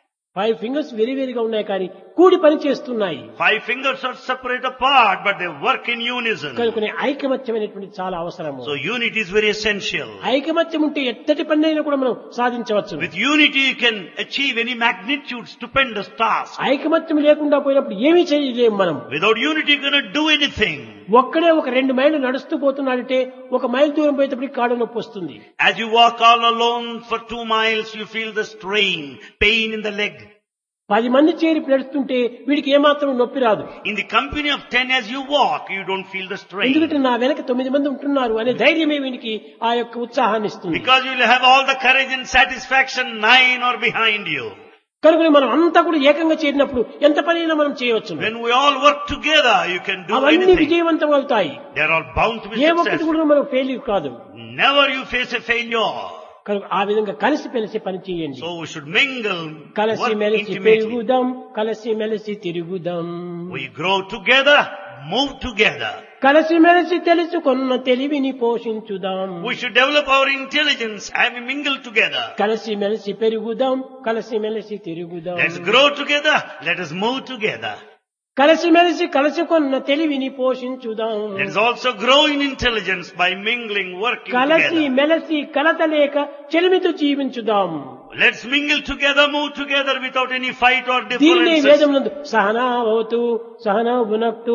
5 fingers వేరువేరుగా ఉన్నాయి కానీ కూడి పని చేస్తున్నాయి. 5 fingers are separate apart, but they work in unison. కనుక ఐకమత్యమైనటువంటి చాలా అవసరము. So unity is very essential. ఐకమత్యం ఉంటే ఎత్తటి పని అయినా కూడా మనం సాధించవచ్చు. With unity, you can achieve any magnitude, stupendous task. ఐకమత్యం లేకుండా పోయినప్పుడు ఏమీ చేయలేము మనం. Without unity, you cannot do anything. ఒక్కడే ఒక 2 మైళ్ళు నడుస్తూ పోతున్నాడంటే 1 మైల్ దూరం పోయేటప్పటికి కాడు నొప్పి వస్తుంది. As you walk all alone for 2 miles, you feel the strain, pain in the leg. 10 మంది చేరి నడుస్తుంటే వీడికి ఏమాత్రం నొప్పి రాదు. In the company of 10, as you walk, you don't feel the strain. ఎందుకంటే నా వెనక 9 మంది ఉంటున్నారు అనే ధైర్యమే వీనికి ఆ యొక్క ఉత్సాహాన్ని ఇస్తుంది. Because you will have all the courage and satisfaction, 9 are behind you. కనుక మనం అంతా కూడా ఏకంగా చేరినప్పుడు ఎంత పనైనా మనం చేయవచ్చు. When we all work together, you can do అవన్నీ anything. విజయవంతం అవుతాయి. They are all bound to be ఏ ఒక్కటి successful. కూడా మనం ఫెయిల్యూర్ కాదు. Never you face a failure. కనుక ఆ విధంగా కలిసి మెలిసి పని చేయండి. So we should mingle, కలిసి work మెలిసి intimately. పెరుగుదాం, కలిసి మెలిసి తిరుగుదాం. We grow together, move together. కలిసి మెలిసి తెలుసుకున్న తెలివిని పోషించుదాం. We should develop our intelligence and we mingle together. కలిసి మెలిసి పెరుగుదాం, కలిసి మెలిసి తిరుగుదాం. Let's grow together, let us move together. కలిసి మెలిసి కలుసుకున్న తెలివిని పోషించుదాం. Let us also grow in intelligence by mingling, working కలిసి together. మెలిసి కలతలేక చెలిమితో జీవించుదాం. Let's mingle together, move together without any fight or దీనిని differences. వేదమునందు సహనా భవతు సహనా భునక్తు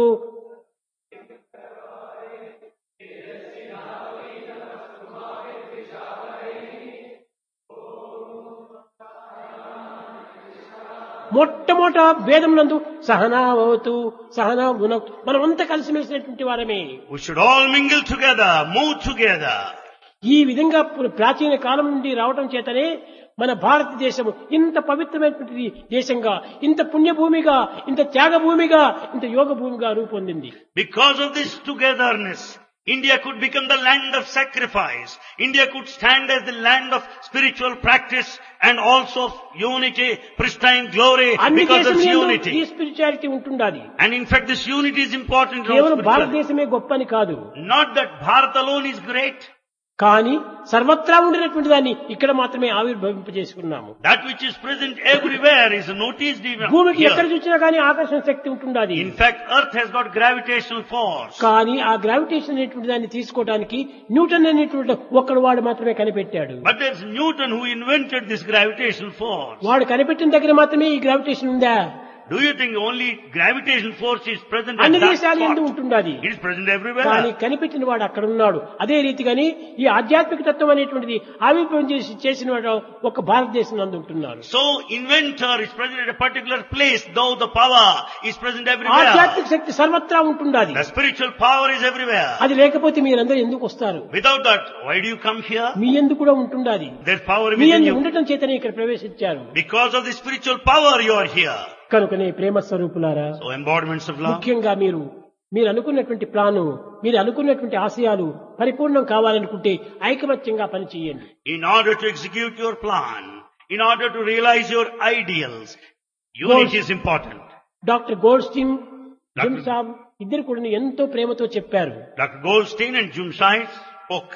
మొట్టమొదట వేదమునందు సహనా భవతు సహనా భునక్తు మనమంతా కలిసి మెలిసినటువంటి వారమే. We should all mingle together, move together. ఈ విధంగా ప్రాచీన కాలం నుండి రావటం చేతనే మన భారతదేశం ఇంత పవిత్రమైనటువంటి దేశంగా, ఇంత పుణ్యభూమిగా, ఇంత త్యాగభూమిగా, ఇంత యోగ భూమిగా రూపొందింది. Because of this togetherness, India could become the land of sacrifice. India could stand as the land of spiritual practice and also of unity, pristine glory అన్ని because of దేశంలో unity. ఈ స్పిరిచువాలిటీ ఉంటుండాలి. And in fact, this unity is important in all కేవలం spirituality. భారతదేశమే గొప్పని కాదు. Not that Bharat alone is great. కానీ సర్వత్రా ఉండినటువంటి దాన్ని ఇక్కడ మాత్రమే ఆవిర్భవింపజేసుకున్నాము. That which is present everywhere is noticed even భూమికి ఎక్కడ here. చూసినా కానీ ఆకర్షణ శక్తి ఉంటుండాలి. In fact, Earth has got gravitational force. కానీ ఆ గ్రావిటేషన్ అనేటువంటి దాన్ని తీసుకోవడానికి న్యూటన్ అనేటువంటి ఒక్కడు వాడు మాత్రమే కనిపెట్టాడు. But there's Newton who invented this gravitational force. వాడు కనిపెట్టిన దగ్గర మాత్రమే ఈ గ్రావిటేషన్ ఉందా? Do you think only gravitational force is present at అన్ని that దేశాలు ఎందు spot? ఉంటుండాలి. It is present కానీ everywhere. కనిపెట్టిన వాడు అక్కడ ఉన్నాడు. అదే రీతిగాని ఈ ఆధ్యాత్మిక తత్వం అనేటువంటిది ఆవిర్భావం చేసిన వాడు ఒక భారతదేశం నందు ఉంటున్నారు. So inventor is present at a particular place, though the power is present everywhere. ఆధ్యాత్మిక శక్తి సర్వత్రా ఉంటుండాలి. The spiritual power is everywhere. అది లేకపోతే మీరందరూ ఎందుకు వస్తారు? Without that, why do you come here? మీ ఎందు కూడా ఉంటుండాలి. There's power మీ within ఎందు you. ఉండటం చేతనే ఇక్కడ ప్రవేశించారు. Because of the spiritual power you are here. కనుకనే ప్రేమ స్వరూపులారా, So embodiments of love. ముఖ్యంగా మీరు అనుకున్నటువంటి ప్లాను, మీరు అనుకున్నటువంటి ఆశయాలు పరిపూర్ణం కావాలనుకుంటే ఐకమత్యంగా పనిచేయండి. In order to execute your plan, in order to realize your ideals, unity is important. Doctor Goldstein, Dr. Jumsai ఇద్దరు కూడా ఎంతో ప్రేమతో చెప్పారు. Dr. Goldstein and Jumshai spoke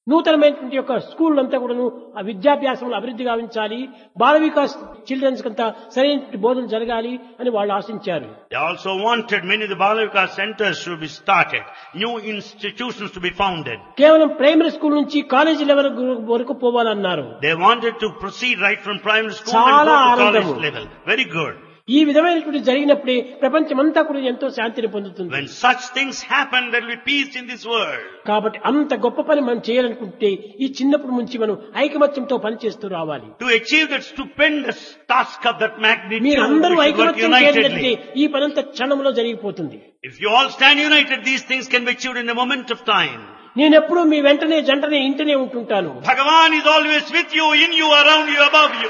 నూతనమైనటువంటి యొక్క స్కూల్ అంతా కూడాను ఆ విద్యాభ్యాసంలో అభివృద్ధి గావించాలి, బాల వికాస్ చిల్డ్రన్స్ కంతా సరైన బోధన జరగాలి అని వాళ్ళు ఆశించారు. They also wanted many of the Balavika centers should be started, new institutions to be founded. కేవలం ప్రైమరీ స్కూల్ నుంచి కాలేజీ లెవెల్ వరకు పోవాలన్నారు. They wanted to proceed right from primary school చాలా and go to ఆనందము. college level. Very good. ఈ విధమైనటువంటి జరిగినప్పుడే ప్రపంచమంతా కూడా ఎంతో శాంతిని పొందుతుంది. When such things happen, there will be peace in this world. కాబట్టి అంత గొప్ప పని మనం చేయాలనుకుంటే ఈ చిన్నప్పటి నుంచి మనం ఐకమత్యంతో పనిచేస్తూ రావాలి. To achieve that stupendous task of that magnitude, we మీరందరూ should work ఐకమత్యం చేయాలంటే unitedly. ఈ పనంతా క్షణంలో జరిగిపోతుంది. If you all stand united, these things can be achieved in a moment of time. నేనెప్పుడూ మీ వెంటనే జంటనే ఇంటనే ఉంటుంటాను. Bhagavan is always with you, in you, around you, above you.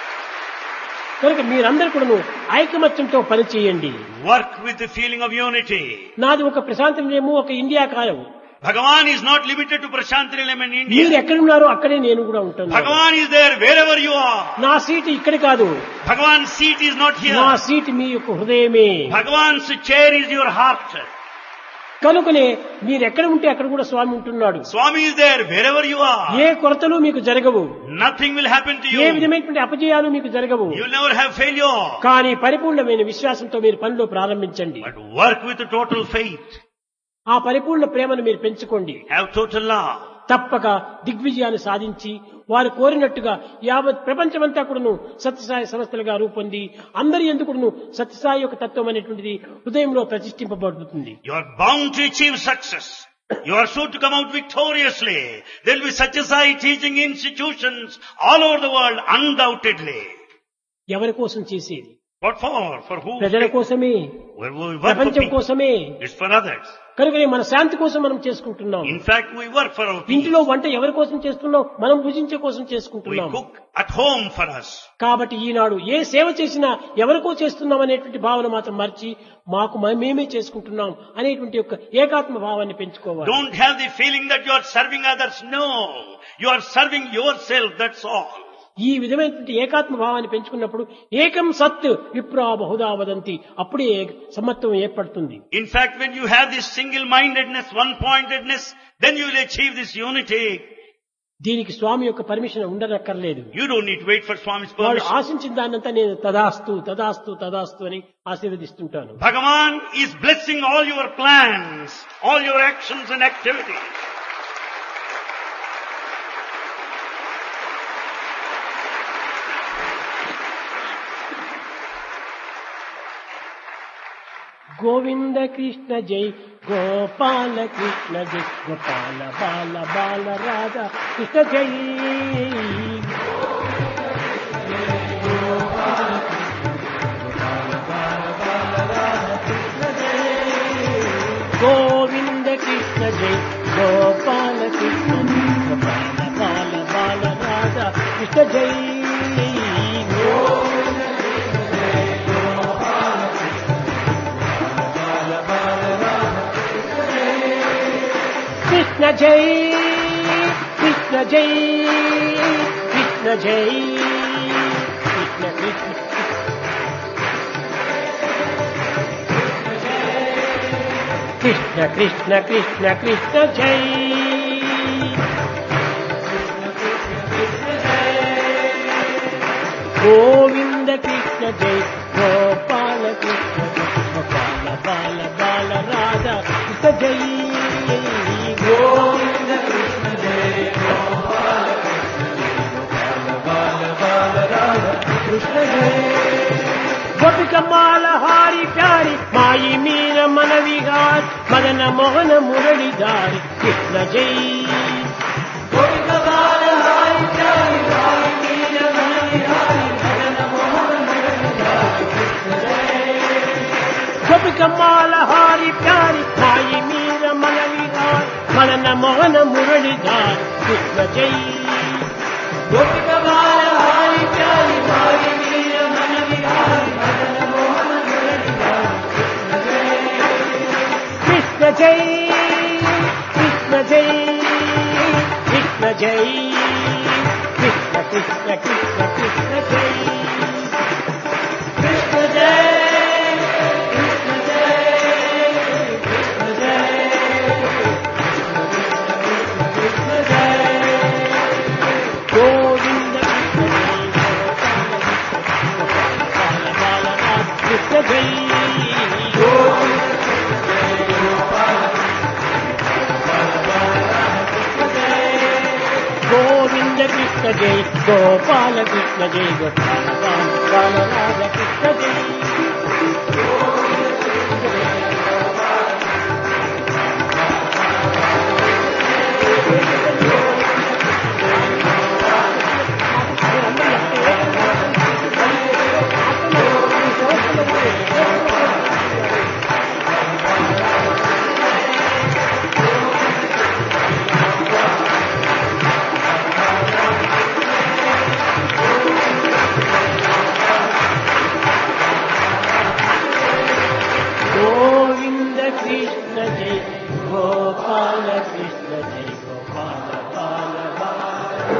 కనుక మీరందరూ కూడా ఐకమత్యంతో పని చేయండి. Work with the feeling of unity. నాది ఒక ప్రశాంత నిలయము, ఒక ఇండియా కాలం. Bhagavan is not limited to Prashanti Nilayam in మీరు India. ఎక్కడున్నారో అక్కడే నేను కూడా ఉంటాను. Bhagavan is there wherever you are. నా సీటు ఇక్కడ కాదు, Bhagavan's seat is not here. నా సీటు మీ యొక్క హృదయమే. Bhagavan's chair is your heart. కనుకనే మీరు ఎక్కడ ఉంటే అక్కడ కూడా స్వామి ఉంటున్నాడు. Swami is there wherever you are. ఏ కొరతలు మీకు జరగవు, Nothing will happen to A you. విధమైనటువంటి అపజయాలు మీకు జరగవు. You will never have failure. కానీ పరిపూర్ణమైన విశ్వాసంతో మీరు పనిలో ప్రారంభించండి. But work with a total faith. ఆ పరిపూర్ణ ప్రేమను మీరు పెంచుకోండి. Have total love. తప్పక దిగ్విజయాన్ని సాధించి వారు కోరినట్టుగా యావత్ ప్రపంచమంతా కూడాను సత్యసాయి సంస్థలుగా రూపొంది అందరి ఎందుకును సత్యసాయి యొక్క తత్వం అనేటువంటిది హృదయంలో ప్రతిష్ఠింపబడుతుంది. You are bound to achieve success. You are sure to come out victoriously. There will be Satyasai teaching institutions all over the world, undoubtedly. ఎవరి కోసం చేసేది? What for? For who? ప్రజల కోసమే, Well, we work for ప్రపంచం people. కోసమే. It's for others. కనుకనే మన శాంతి కోసం మనం చేసుకుంటున్నాం. In fact, we work for our people. ఇంటిలో వంట ఎవరి కోసం చేస్తున్నాం? మనం భుజించే కోసం We చేసుకుంటున్నాం. cook at home for us. కాబట్టి ఈనాడు ఏ సేవ చేసినా ఎవరికో చేస్తున్నాం అనేటువంటి భావన మాత్రం మర్చి మాకు మేమే చేసుకుంటున్నాం అనేటువంటి యొక్క ఏకాత్మ భావాన్ని పెంచుకోవాలి. Don't have the feeling that you are serving others. No. You are serving yourself. That's all. ఈ విధమైనటువంటి ఏకాత్మ భావాన్ని పెంచుకున్నప్పుడు ఏకం సత్ విప్రా బహుదా వదంతి, అప్పుడే సమత్వం ఏర్పడుతుంది. In fact, when you have this single-mindedness, one-pointedness, then you will achieve this unity. దీనికి స్వామి యొక్క పర్మిషన్ ఉండనక్కర్లేదు. You don't need to wait for Swami's వాళ్ళు permission. ఆశించిన దాన్నంతా నేను తదాస్తు తదాస్తు తదాస్తు అని ఆశీర్వదిస్తుంటాను. Bhagavan is blessing all your plans, all your actions and activities. Govinda Krishna జై గోపాల కృష్ణ జై గోపాల బాల బాల రాధా కృష్ణ జై. గోవింద కృష్ణ జై గోపాల కృష్ణ జై గోపాల బాల బాల రాధా కృష్ణ జై. కృష్ణ జై కృష్ణ జై కృష్ణ జై కృష్ణ కృష్ణ కృష్ణ కృష్ణ కృష్ణ కృష్ణ జై. గోవింద కృష్ణ జై గోపాల కృష్ణ జై గోపాల బాల బాల రాధా కృష్ణ జై. గోవింద కృష్ణ జై గోపాల కృష్ణ జై గోపాల బాల రాధా కృష్ణ జై. గోపికమాల హారి ప్యారి మాయి మీర మన విహార్ మదన మోహన మురళిధారి కృష్ణ జై. గోపికమాల హారి ప్యారి మాయి మీర మన విహారి మదన మోహన మురళిధారి కృష్ణ జై. గోపికమాల హారి ప్యారి మాయి మీర మన విహార్ మదన మోహన మురళిధారి కృష్ణ జై. గోపికమాల హారి ప్యారి మాయి మీర మన విహారి మదన మోహన మురళిధారి కృష్ణ జై. కృష్ణ జై కృష్ణ జై కృష్ణ కృష్ణ కృష్ణ కృష్ణ జై. కృష్ణ జై కృష్ణ జై కృష్ణ జై కృష్ణ జై. కృష్ణ జై గోపాల కృష్ణ జై గోపాల బాల రాధ కృష్ణ జై. గోవింద కృష్ణ జై గోపాల కృష్ణ జై గోపాల బాల.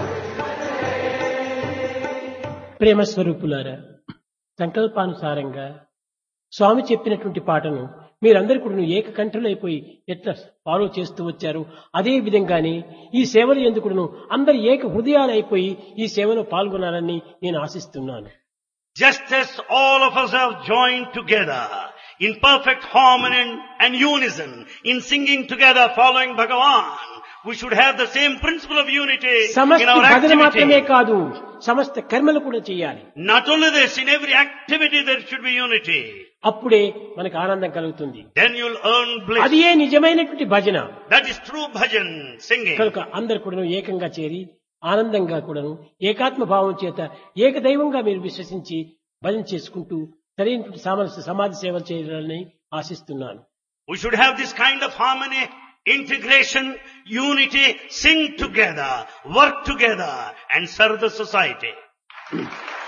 ప్రేమ స్వరూపులారా, సంకల్పానుసారంగా స్వామి చెప్పినటువంటి పాటను మీరందరూ కూడా ఏకకంఠులైపోయి ఎట్లా ఫాలో చేస్తూ వచ్చారు, అదే విధంగానే ఈ సేవలు ఎందుకును అందరు ఏక హృదయాలైపోయి ఈ సేవలో పాల్గొనాలని నేను ఆశిస్తున్నాను. Just as all of us have joined together in perfect harmony and unison in singing together following Bhagavan, we should have the same principle of unity in సమస్త our భజన మాత్రమే activity. కాదు, సమస్త కర్మలు కూడా చేయాలి. Not only this, in every activity there should be unity. అప్పుడే మనకు ఆనందం కలుగుతుంది. Then you'll earn bliss. అది ఏ నిజమైనటువంటి భజన. That is true bhajan, singing. కనుక అందరు కూడా ఏకంగా చేరి ఆనందంగా కూడాను ఏకాత్మ భావం చేత ఏకదైవంగా మీరు విశ్వసించి భజన చేసుకుంటూ సరైనటువంటి సామరస్య సమాధి సేవ చేయాలని ఆశిస్తున్నాను. We should have this kind of harmony, integration, unity, sing together, work together and serve the society.